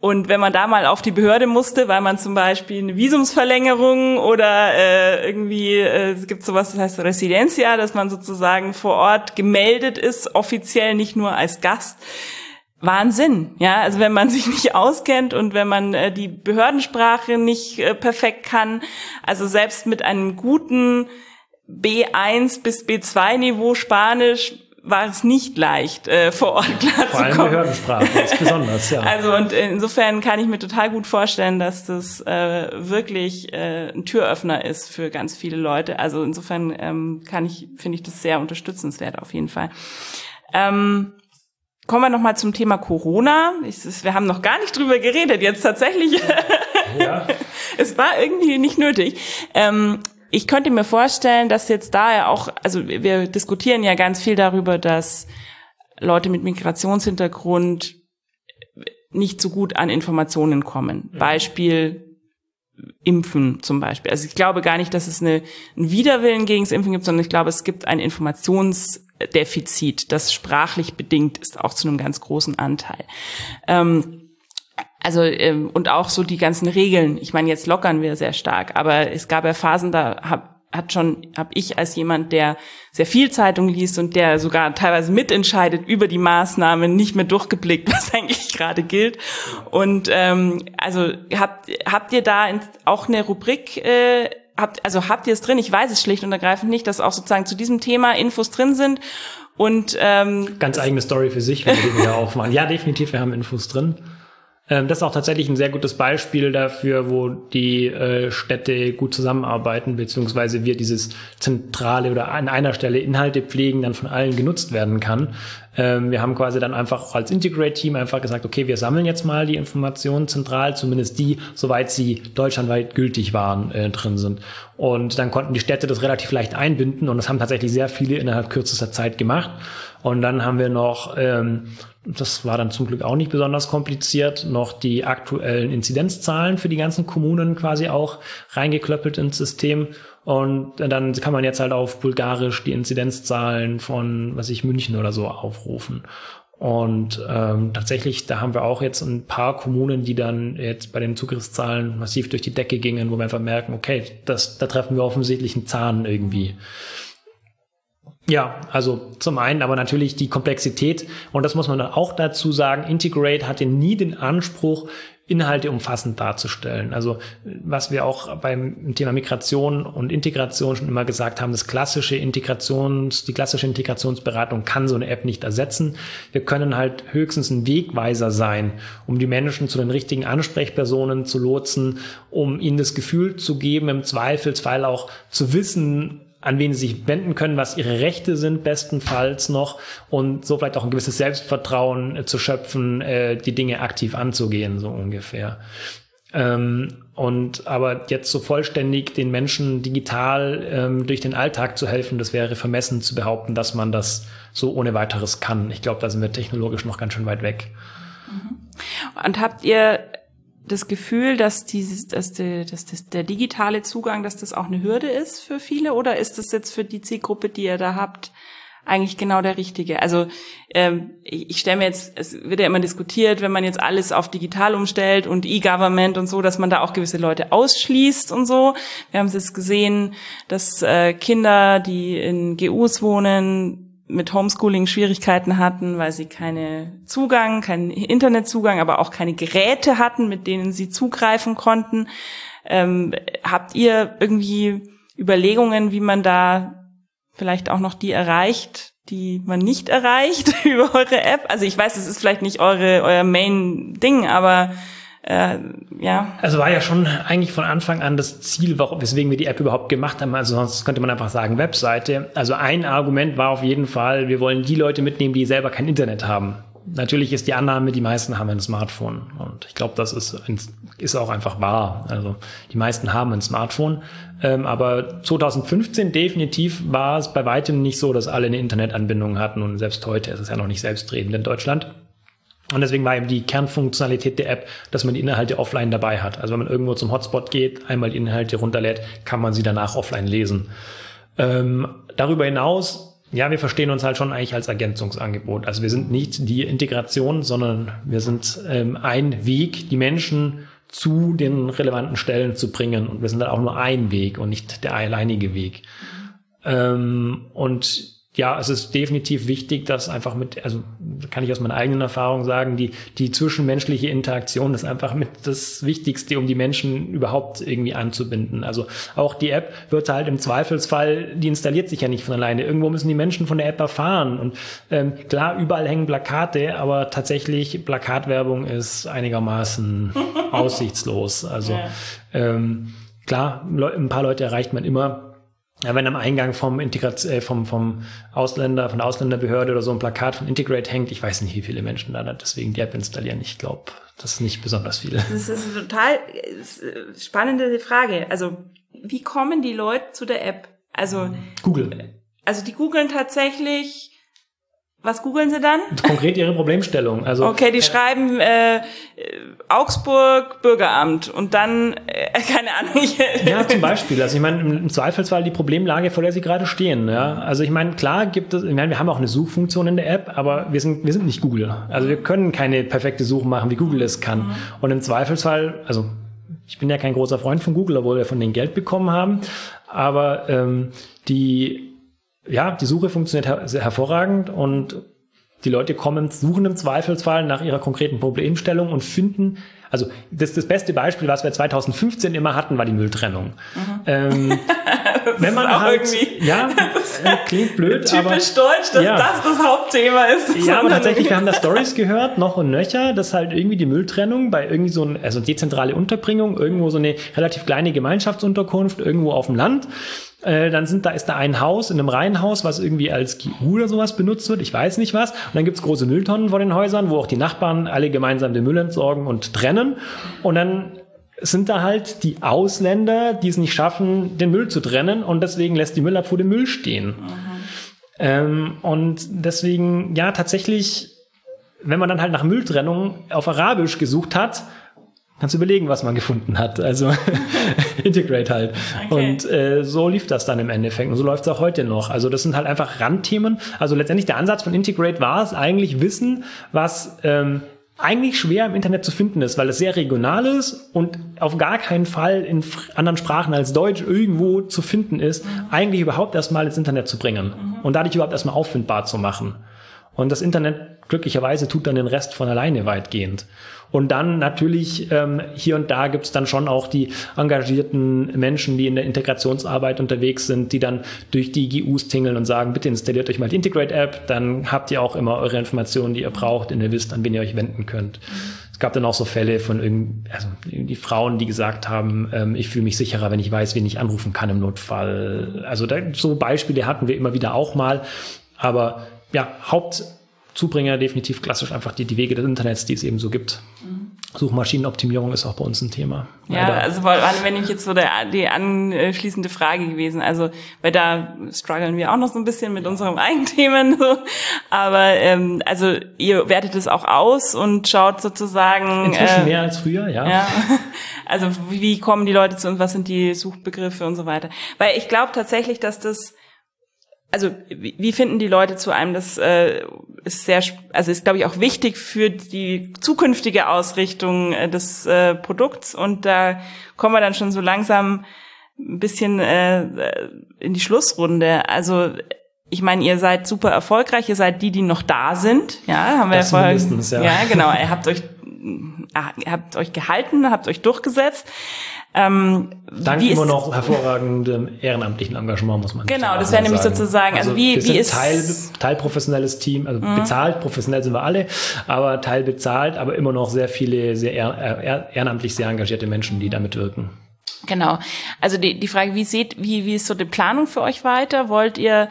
Und wenn man da mal auf die Behörde musste, weil man zum Beispiel eine Visumsverlängerung oder es gibt sowas, das heißt Residencia, dass man sozusagen vor Ort gemeldet ist, offiziell nicht nur als Gast. Wahnsinn, ja, also wenn man sich nicht auskennt und wenn man die Behördensprache nicht perfekt kann, also selbst mit einem guten B1 bis B2 Niveau Spanisch war es nicht leicht, vor Ort klarzukommen. Vor allem Behördensprache ist besonders, ja. Also und insofern kann ich mir total gut vorstellen, dass das wirklich ein Türöffner ist für ganz viele Leute. Also insofern finde ich das sehr unterstützenswert auf jeden Fall. Kommen wir nochmal zum Thema Corona. Wir haben noch gar nicht drüber geredet, jetzt tatsächlich. Ja. Es war irgendwie nicht nötig. Ich könnte mir vorstellen, dass jetzt da ja auch, also wir diskutieren ja ganz viel darüber, dass Leute mit Migrationshintergrund nicht so gut an Informationen kommen. Mhm. Beispiel Impfen zum Beispiel. Also ich glaube gar nicht, dass es einen Widerwillen gegen das Impfen gibt, sondern ich glaube, es gibt ein Informationsdefizit, das sprachlich bedingt ist, auch zu einem ganz großen Anteil. Und auch so die ganzen Regeln. Ich meine, jetzt lockern wir sehr stark, aber es gab ja Phasen, da hab ich als jemand, der sehr viel Zeitung liest und der sogar teilweise mitentscheidet über die Maßnahmen, nicht mehr durchgeblickt, was eigentlich gerade gilt. Und habt ihr da auch eine Rubrik? Habt ihr es drin? Ich weiß es schlicht und ergreifend nicht, dass auch sozusagen zu diesem Thema Infos drin sind. Und ganz eigene Story für sich, wenn wir die wieder aufmachen. Ja, definitiv, wir haben Infos drin. Das ist auch tatsächlich ein sehr gutes Beispiel dafür, wo die Städte gut zusammenarbeiten, beziehungsweise wir dieses zentrale oder an einer Stelle Inhalte pflegen, dann von allen genutzt werden kann. Wir haben quasi dann einfach auch als Integrate-Team einfach gesagt, okay, wir sammeln jetzt mal die Informationen zentral, zumindest die, soweit sie deutschlandweit gültig waren, drin sind. Und dann konnten die Städte das relativ leicht einbinden und das haben tatsächlich sehr viele innerhalb kürzester Zeit gemacht. Und dann haben wir noch, das war dann zum Glück auch nicht besonders kompliziert, noch die aktuellen Inzidenzzahlen für die ganzen Kommunen quasi auch reingeklöppelt ins System. Und dann kann man jetzt halt auf Bulgarisch die Inzidenzzahlen von, München oder so aufrufen. Und tatsächlich, da haben wir auch jetzt ein paar Kommunen, die dann jetzt bei den Zugriffszahlen massiv durch die Decke gingen, wo wir einfach merken, okay, da treffen wir offensichtlich einen Zahn irgendwie. Ja, also zum einen aber natürlich die Komplexität und das muss man dann auch dazu sagen, Integrate hatte nie den Anspruch, Inhalte umfassend darzustellen. Also was wir auch beim Thema Migration und Integration schon immer gesagt haben, die klassische Integrationsberatung kann so eine App nicht ersetzen. Wir können halt höchstens ein Wegweiser sein, um die Menschen zu den richtigen Ansprechpersonen zu lotsen, um ihnen das Gefühl zu geben, im Zweifelsfall auch zu wissen, an wen sie sich wenden können, was ihre Rechte sind, bestenfalls noch, und so vielleicht auch ein gewisses Selbstvertrauen zu schöpfen, die Dinge aktiv anzugehen, so ungefähr. Und aber jetzt so vollständig den Menschen digital durch den Alltag zu helfen, das wäre vermessen zu behaupten, dass man das so ohne weiteres kann. Ich glaube, da sind wir technologisch noch ganz schön weit weg. Und habt ihr das Gefühl, dass der digitale Zugang, dass das auch eine Hürde ist für viele, oder ist das jetzt für die Zielgruppe, die ihr da habt, eigentlich genau der richtige? Also ich stelle mir jetzt, es wird ja immer diskutiert, wenn man jetzt alles auf digital umstellt und E-Government und so, dass man da auch gewisse Leute ausschließt und so. Wir haben es jetzt gesehen, dass Kinder, die in GUs wohnen, mit Homeschooling Schwierigkeiten hatten, weil sie keinen Internetzugang, aber auch keine Geräte hatten, mit denen sie zugreifen konnten. Habt ihr irgendwie Überlegungen, wie man da vielleicht auch noch die erreicht, die man nicht erreicht über eure App? Also ich weiß, es ist vielleicht nicht euer Main-Ding, aber ja. Also war ja schon eigentlich von Anfang an das Ziel, weswegen wir die App überhaupt gemacht haben. Also sonst könnte man einfach sagen Webseite. Also ein Argument war auf jeden Fall, wir wollen die Leute mitnehmen, die selber kein Internet haben. Natürlich ist die Annahme, die meisten haben ein Smartphone. Und ich glaube, das ist auch einfach wahr. Also die meisten haben ein Smartphone. Aber 2015 definitiv war es bei weitem nicht so, dass alle eine Internetanbindung hatten. Und selbst heute ist es ja noch nicht selbstredend in Deutschland. Und deswegen war eben die Kernfunktionalität der App, dass man die Inhalte offline dabei hat. Also wenn man irgendwo zum Hotspot geht, einmal die Inhalte runterlädt, kann man sie danach offline lesen. Darüber hinaus ja, wir verstehen uns halt schon eigentlich als Ergänzungsangebot. Also wir sind nicht die Integration, sondern wir sind ein Weg, die Menschen zu den relevanten Stellen zu bringen. Und wir sind halt auch nur ein Weg und nicht der alleinige Weg. Und ja, es ist definitiv wichtig, dass einfach also kann ich aus meiner eigenen Erfahrung sagen, die zwischenmenschliche Interaktion ist einfach mit das Wichtigste, um die Menschen überhaupt irgendwie anzubinden. Also auch die App wird halt im Zweifelsfall, die installiert sich ja nicht von alleine. Irgendwo müssen die Menschen von der App erfahren. Und klar, überall hängen Plakate, aber tatsächlich Plakatwerbung ist einigermaßen aussichtslos. Also klar, ein paar Leute erreicht man immer. Ja, wenn am Eingang vom Ausländer, von der Ausländerbehörde oder so ein Plakat von Integrate hängt, ich weiß nicht, wie viele Menschen da deswegen die App installieren. Ich glaube, das ist nicht besonders viele. Das ist eine total spannende Frage. Also, wie kommen die Leute zu der App? Also Google. Also die googeln tatsächlich. Was googeln sie dann? Konkret ihre Problemstellung. Also okay, die schreiben Augsburg Bürgeramt und dann keine Ahnung. Ja, zum Beispiel. Also ich meine, im Zweifelsfall die Problemlage, vor der sie gerade stehen. Ja, also ich meine, klar gibt es. Ich meine, wir haben auch eine Suchfunktion in der App, aber wir sind nicht Google. Also wir können keine perfekte Suche machen, wie Google es kann. Und im Zweifelsfall, also ich bin ja kein großer Freund von Google, obwohl wir von denen Geld bekommen haben, aber die Suche funktioniert sehr hervorragend und die Leute suchen im Zweifelsfall nach ihrer konkreten Problemstellung und finden, also das beste Beispiel, was wir 2015 immer hatten, war die Mülltrennung. Wenn man halt, klingt blöd, typisch aber typisch deutsch, dass das Hauptthema ist. Ja, aber tatsächlich, wir haben da Stories gehört, noch und nöcher, dass halt irgendwie die Mülltrennung bei irgendwie so also dezentrale Unterbringung, irgendwo so eine relativ kleine Gemeinschaftsunterkunft, irgendwo auf dem Land. Dann ist da ein Haus in einem Reihenhaus, was irgendwie als GU oder sowas benutzt wird, ich weiß nicht was. Und dann gibt's große Mülltonnen vor den Häusern, wo auch die Nachbarn alle gemeinsam den Müll entsorgen und trennen. Und dann sind da halt die Ausländer, die es nicht schaffen, den Müll zu trennen, und deswegen lässt die Müllabfuhr den Müll stehen. Und deswegen, ja, tatsächlich, wenn man dann halt nach Mülltrennung auf Arabisch gesucht hat, kannst du überlegen, was man gefunden hat. Also Integrate halt. Okay. Und so lief das dann im Endeffekt. Und so läuft es auch heute noch. Also das sind halt einfach Randthemen. Also letztendlich der Ansatz von Integrate war es eigentlich Wissen, was eigentlich schwer im Internet zu finden ist, weil es sehr regional ist und auf gar keinen Fall in anderen Sprachen als Deutsch irgendwo zu finden ist, eigentlich überhaupt erstmal ins Internet zu bringen und dadurch überhaupt erstmal auffindbar zu machen. Und das Internet glücklicherweise tut dann den Rest von alleine weitgehend. Und dann natürlich hier und da gibt's dann schon auch die engagierten Menschen, die in der Integrationsarbeit unterwegs sind, die dann durch die GUs tingeln und sagen, bitte installiert euch mal die Integrate-App, dann habt ihr auch immer eure Informationen, die ihr braucht, und ihr wisst, an wen ihr euch wenden könnt. Es gab dann auch so Fälle von die Frauen, die gesagt haben, ich fühle mich sicherer, wenn ich weiß, wen ich anrufen kann im Notfall. Also so Beispiele hatten wir immer wieder auch mal. Aber ja, Hauptzubringer definitiv klassisch einfach die Wege des Internets, die es eben so gibt. Suchmaschinenoptimierung ist auch bei uns ein Thema. Ja, leider. Also vor allem, wenn nämlich jetzt so die anschließende Frage gewesen, also weil da strugglen wir auch noch so ein bisschen mit unseren eigenen Themen, so. Aber also ihr wertet es auch aus und schaut sozusagen inzwischen mehr als früher, ja. Also wie kommen die Leute zu uns, was sind die Suchbegriffe und so weiter. Weil ich glaube tatsächlich, dass das, also wie finden die Leute zu einem? Das ist glaube ich auch wichtig für die zukünftige Ausrichtung des Produkts, und da kommen wir dann schon so langsam ein bisschen in die Schlussrunde. Also ich meine, ihr seid super erfolgreich, ihr seid die noch da sind, ja, haben wir ja vorher. Ja, genau. Ihr habt euch gehalten, habt euch durchgesetzt. Dank immer noch hervorragendem ehrenamtlichen Engagement, muss man sagen. Genau, das wäre nämlich sozusagen, also wie ist teilprofessionelles Team, also bezahlt, professionell sind wir alle, aber teilbezahlt, aber immer noch sehr viele, sehr ehrenamtlich sehr engagierte Menschen, die damit wirken. Genau. Also die Frage, wie ist so die Planung für euch weiter? Wollt ihr,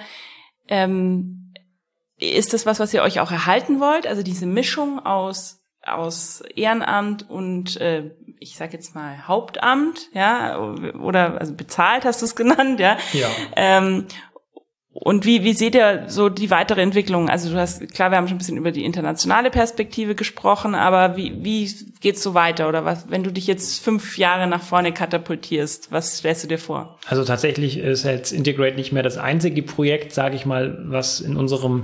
ist das was ihr euch auch erhalten wollt? Also diese Mischung aus Ehrenamt und ich sag jetzt mal Hauptamt, ja, oder also bezahlt hast du es genannt, ja. Und wie seht ihr so die weitere Entwicklung? Also wir haben schon ein bisschen über die internationale Perspektive gesprochen, aber wie geht's so weiter? Oder was, wenn du dich jetzt 5 Jahre nach vorne katapultierst, was stellst du dir vor? Also tatsächlich ist jetzt Integrate nicht mehr das einzige Projekt, sage ich mal, was in unserem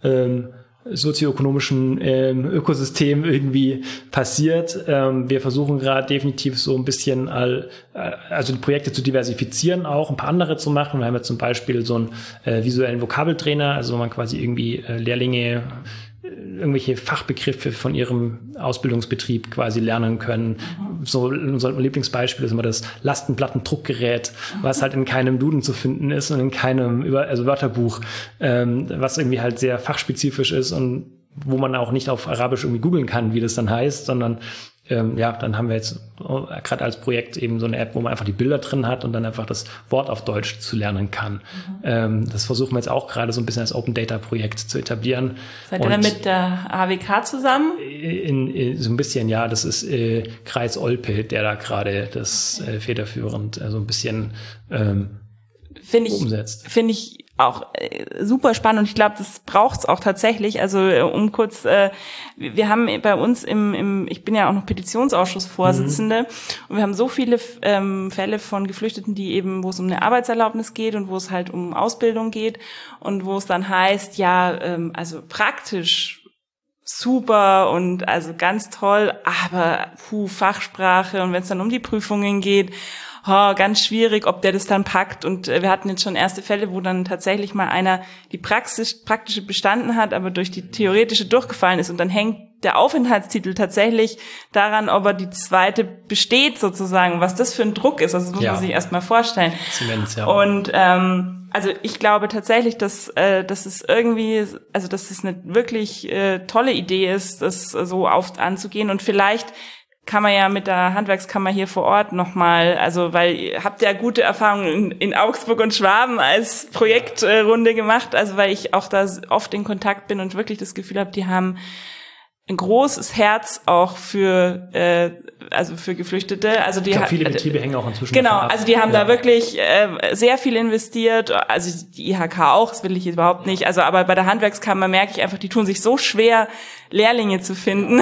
sozioökonomischen Ökosystem irgendwie passiert. Wir versuchen gerade definitiv so ein bisschen also die Projekte zu diversifizieren, auch ein paar andere zu machen. Wir haben jetzt zum Beispiel so einen visuellen Vokabeltrainer, also wo man quasi irgendwie Lehrlinge irgendwelche Fachbegriffe von ihrem Ausbildungsbetrieb quasi lernen können. So unser Lieblingsbeispiel ist immer das Lastenplattendruckgerät, was halt in keinem Duden zu finden ist und in keinem Wörterbuch, was irgendwie halt sehr fachspezifisch ist und wo man auch nicht auf Arabisch irgendwie googeln kann, wie das dann heißt, sondern dann haben wir jetzt gerade als Projekt eben so eine App, wo man einfach die Bilder drin hat und dann einfach das Wort auf Deutsch zu lernen kann. Das versuchen wir jetzt auch gerade so ein bisschen als Open Data Projekt zu etablieren. Seid ihr dann mit der AWK zusammen? So ein bisschen, ja. Das ist Kreis Olpe, der da gerade das federführend so ein bisschen umsetzt. Finde ich auch super spannend und ich glaube, das braucht's auch tatsächlich. Also kurz, wir haben bei uns ich bin ja auch noch Petitionsausschussvorsitzende und wir haben so viele Fälle von Geflüchteten, wo es um eine Arbeitserlaubnis geht und wo es halt um Ausbildung geht und wo es dann heißt, also praktisch super und also ganz toll, aber Fachsprache und wenn es dann um die Prüfungen geht, ganz schwierig, ob der das dann packt. Und wir hatten jetzt schon erste Fälle, wo dann tatsächlich mal einer die praktische bestanden hat, aber durch die theoretische durchgefallen ist. Und dann hängt der Aufenthaltstitel tatsächlich daran, ob er die zweite besteht sozusagen, was das für ein Druck ist. Also das muss man sich erst mal vorstellen. Immens, ja. Und also ich glaube tatsächlich, dass es irgendwie, also dass es eine wirklich tolle Idee ist, das so anzugehen. Und vielleicht kann man ja mit der Handwerkskammer hier vor Ort nochmal, also weil ihr habt ja gute Erfahrungen in Augsburg und Schwaben als Projektrunde gemacht, also weil ich auch da oft in Kontakt bin und wirklich das Gefühl habe, die haben ein großes Herz auch für Geflüchtete. Also ich glaube, viele Betriebe hängen auch inzwischen genau, also die haben da wirklich sehr viel investiert. Also die IHK auch, das will ich überhaupt nicht. Also aber bei der Handwerkskammer merke ich einfach, die tun sich so schwer, Lehrlinge zu finden.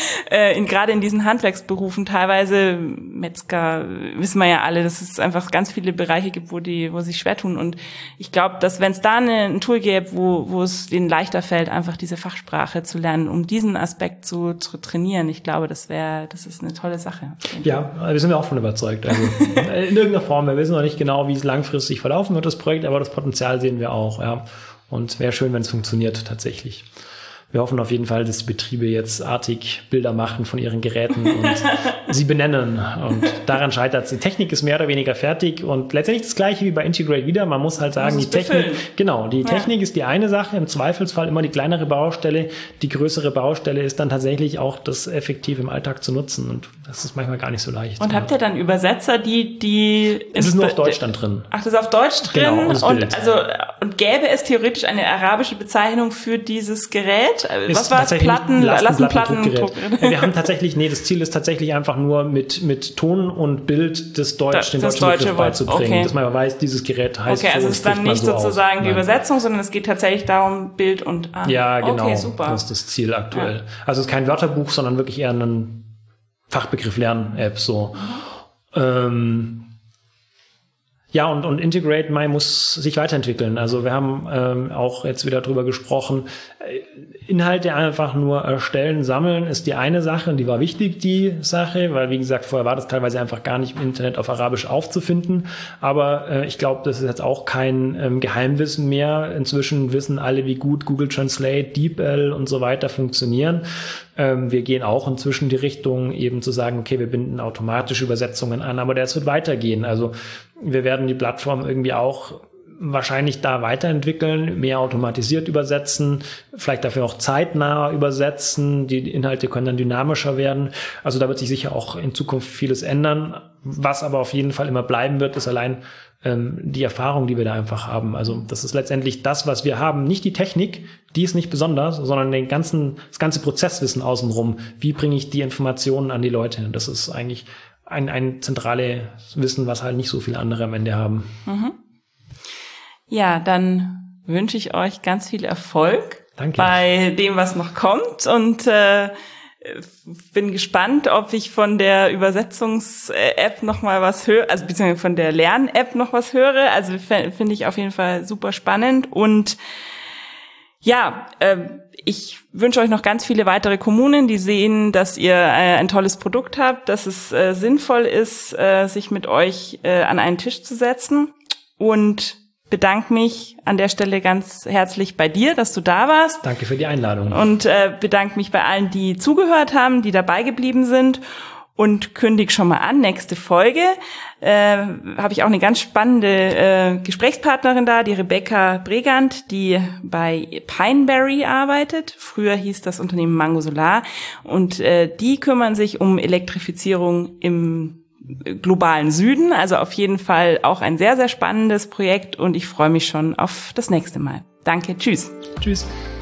Gerade in diesen Handwerksberufen, teilweise Metzger, wissen wir ja alle, dass es einfach ganz viele Bereiche gibt, wo sich schwer tun. Und ich glaube, dass wenn es da ein Tool gäbe, wo es denen leichter fällt, einfach diese Fachsprache zu lernen, um diesen Aspekt zu trainieren, ich glaube, das ist eine tolle Sache. Ja, wir sind ja auch von überzeugt. Also in irgendeiner Form. Wir wissen noch nicht genau, wie es langfristig verlaufen wird, das Projekt, aber das Potenzial sehen wir auch. Ja. Und wäre schön, wenn es funktioniert tatsächlich. Wir hoffen auf jeden Fall, dass die Betriebe jetzt artig Bilder machen von ihren Geräten und sie benennen. Und daran scheitert es. Die Technik ist mehr oder weniger fertig und letztendlich das Gleiche wie bei Integrate wieder. Man muss halt sagen, die Technik ist die eine Sache. Im Zweifelsfall immer die kleinere Baustelle. Die größere Baustelle ist dann tatsächlich auch das effektiv im Alltag zu nutzen. Und das ist manchmal gar nicht so leicht. Und habt ihr dann Übersetzer, die es ist nur auf Deutsch dann drin. Ach, das ist auf Deutsch drin? Genau, und gäbe es theoretisch eine arabische Bezeichnung für dieses Gerät? Was war es? Lastenplattendruckgerät. Wir haben tatsächlich, das Ziel ist tatsächlich einfach nur mit Ton und Bild den deutschen Begriff beizubringen, okay. Dass man weiß, dieses Gerät heißt okay, also es ist dann nicht sozusagen die Übersetzung, sondern es geht tatsächlich darum, Bild und Ja, genau. Okay, super. Das ist das Ziel aktuell. Ja. Also es ist kein Wörterbuch, sondern wirklich eher ein Fachbegriff Lernen-App so. Ja, und Integrate My muss sich weiterentwickeln. Also wir haben auch jetzt wieder drüber gesprochen, Inhalte einfach nur erstellen, sammeln ist die eine Sache und die war wichtig, die Sache, weil wie gesagt, vorher war das teilweise einfach gar nicht im Internet auf Arabisch aufzufinden. Aber ich glaube, das ist jetzt auch kein Geheimwissen mehr. Inzwischen wissen alle, wie gut Google Translate, DeepL und so weiter funktionieren. Wir gehen auch inzwischen die Richtung, eben zu sagen, okay, wir binden automatische Übersetzungen an, aber das wird weitergehen. Also wir werden die Plattform irgendwie auch wahrscheinlich da weiterentwickeln, mehr automatisiert übersetzen, vielleicht dafür auch zeitnah übersetzen. Die Inhalte können dann dynamischer werden. Also da wird sich sicher auch in Zukunft vieles ändern. Was aber auf jeden Fall immer bleiben wird, ist allein die Erfahrung, die wir da einfach haben. Also das ist letztendlich das, was wir haben. Nicht die Technik, die ist nicht besonders, sondern das ganze Prozesswissen außenrum. Wie bringe ich die Informationen an die Leute? Das ist eigentlich ein zentrales Wissen, was halt nicht so viele andere am Ende haben. Mhm. Ja, dann wünsche ich euch ganz viel Erfolg. Danke. Bei dem, was noch kommt, und bin gespannt, ob ich von der Übersetzungs-App noch mal was höre, also beziehungsweise von der Lern-App noch was höre. Also finde ich auf jeden Fall super spannend. Und ja, ich wünsche euch noch ganz viele weitere Kommunen, die sehen, dass ihr ein tolles Produkt habt, dass es sinnvoll ist, sich mit euch an einen Tisch zu setzen. Und bedanke mich an der Stelle ganz herzlich bei dir, dass du da warst. Danke für die Einladung. Und bedanke mich bei allen, die zugehört haben, die dabei geblieben sind. Und kündige schon mal an, nächste Folge habe ich auch eine ganz spannende Gesprächspartnerin da, die Rebecca Bregant, die bei Pineberry arbeitet. Früher hieß das Unternehmen Mango Solar. Und die kümmern sich um Elektrifizierung im globalen Süden. Also auf jeden Fall auch ein sehr, sehr spannendes Projekt. Und ich freue mich schon auf das nächste Mal. Danke, tschüss. Tschüss.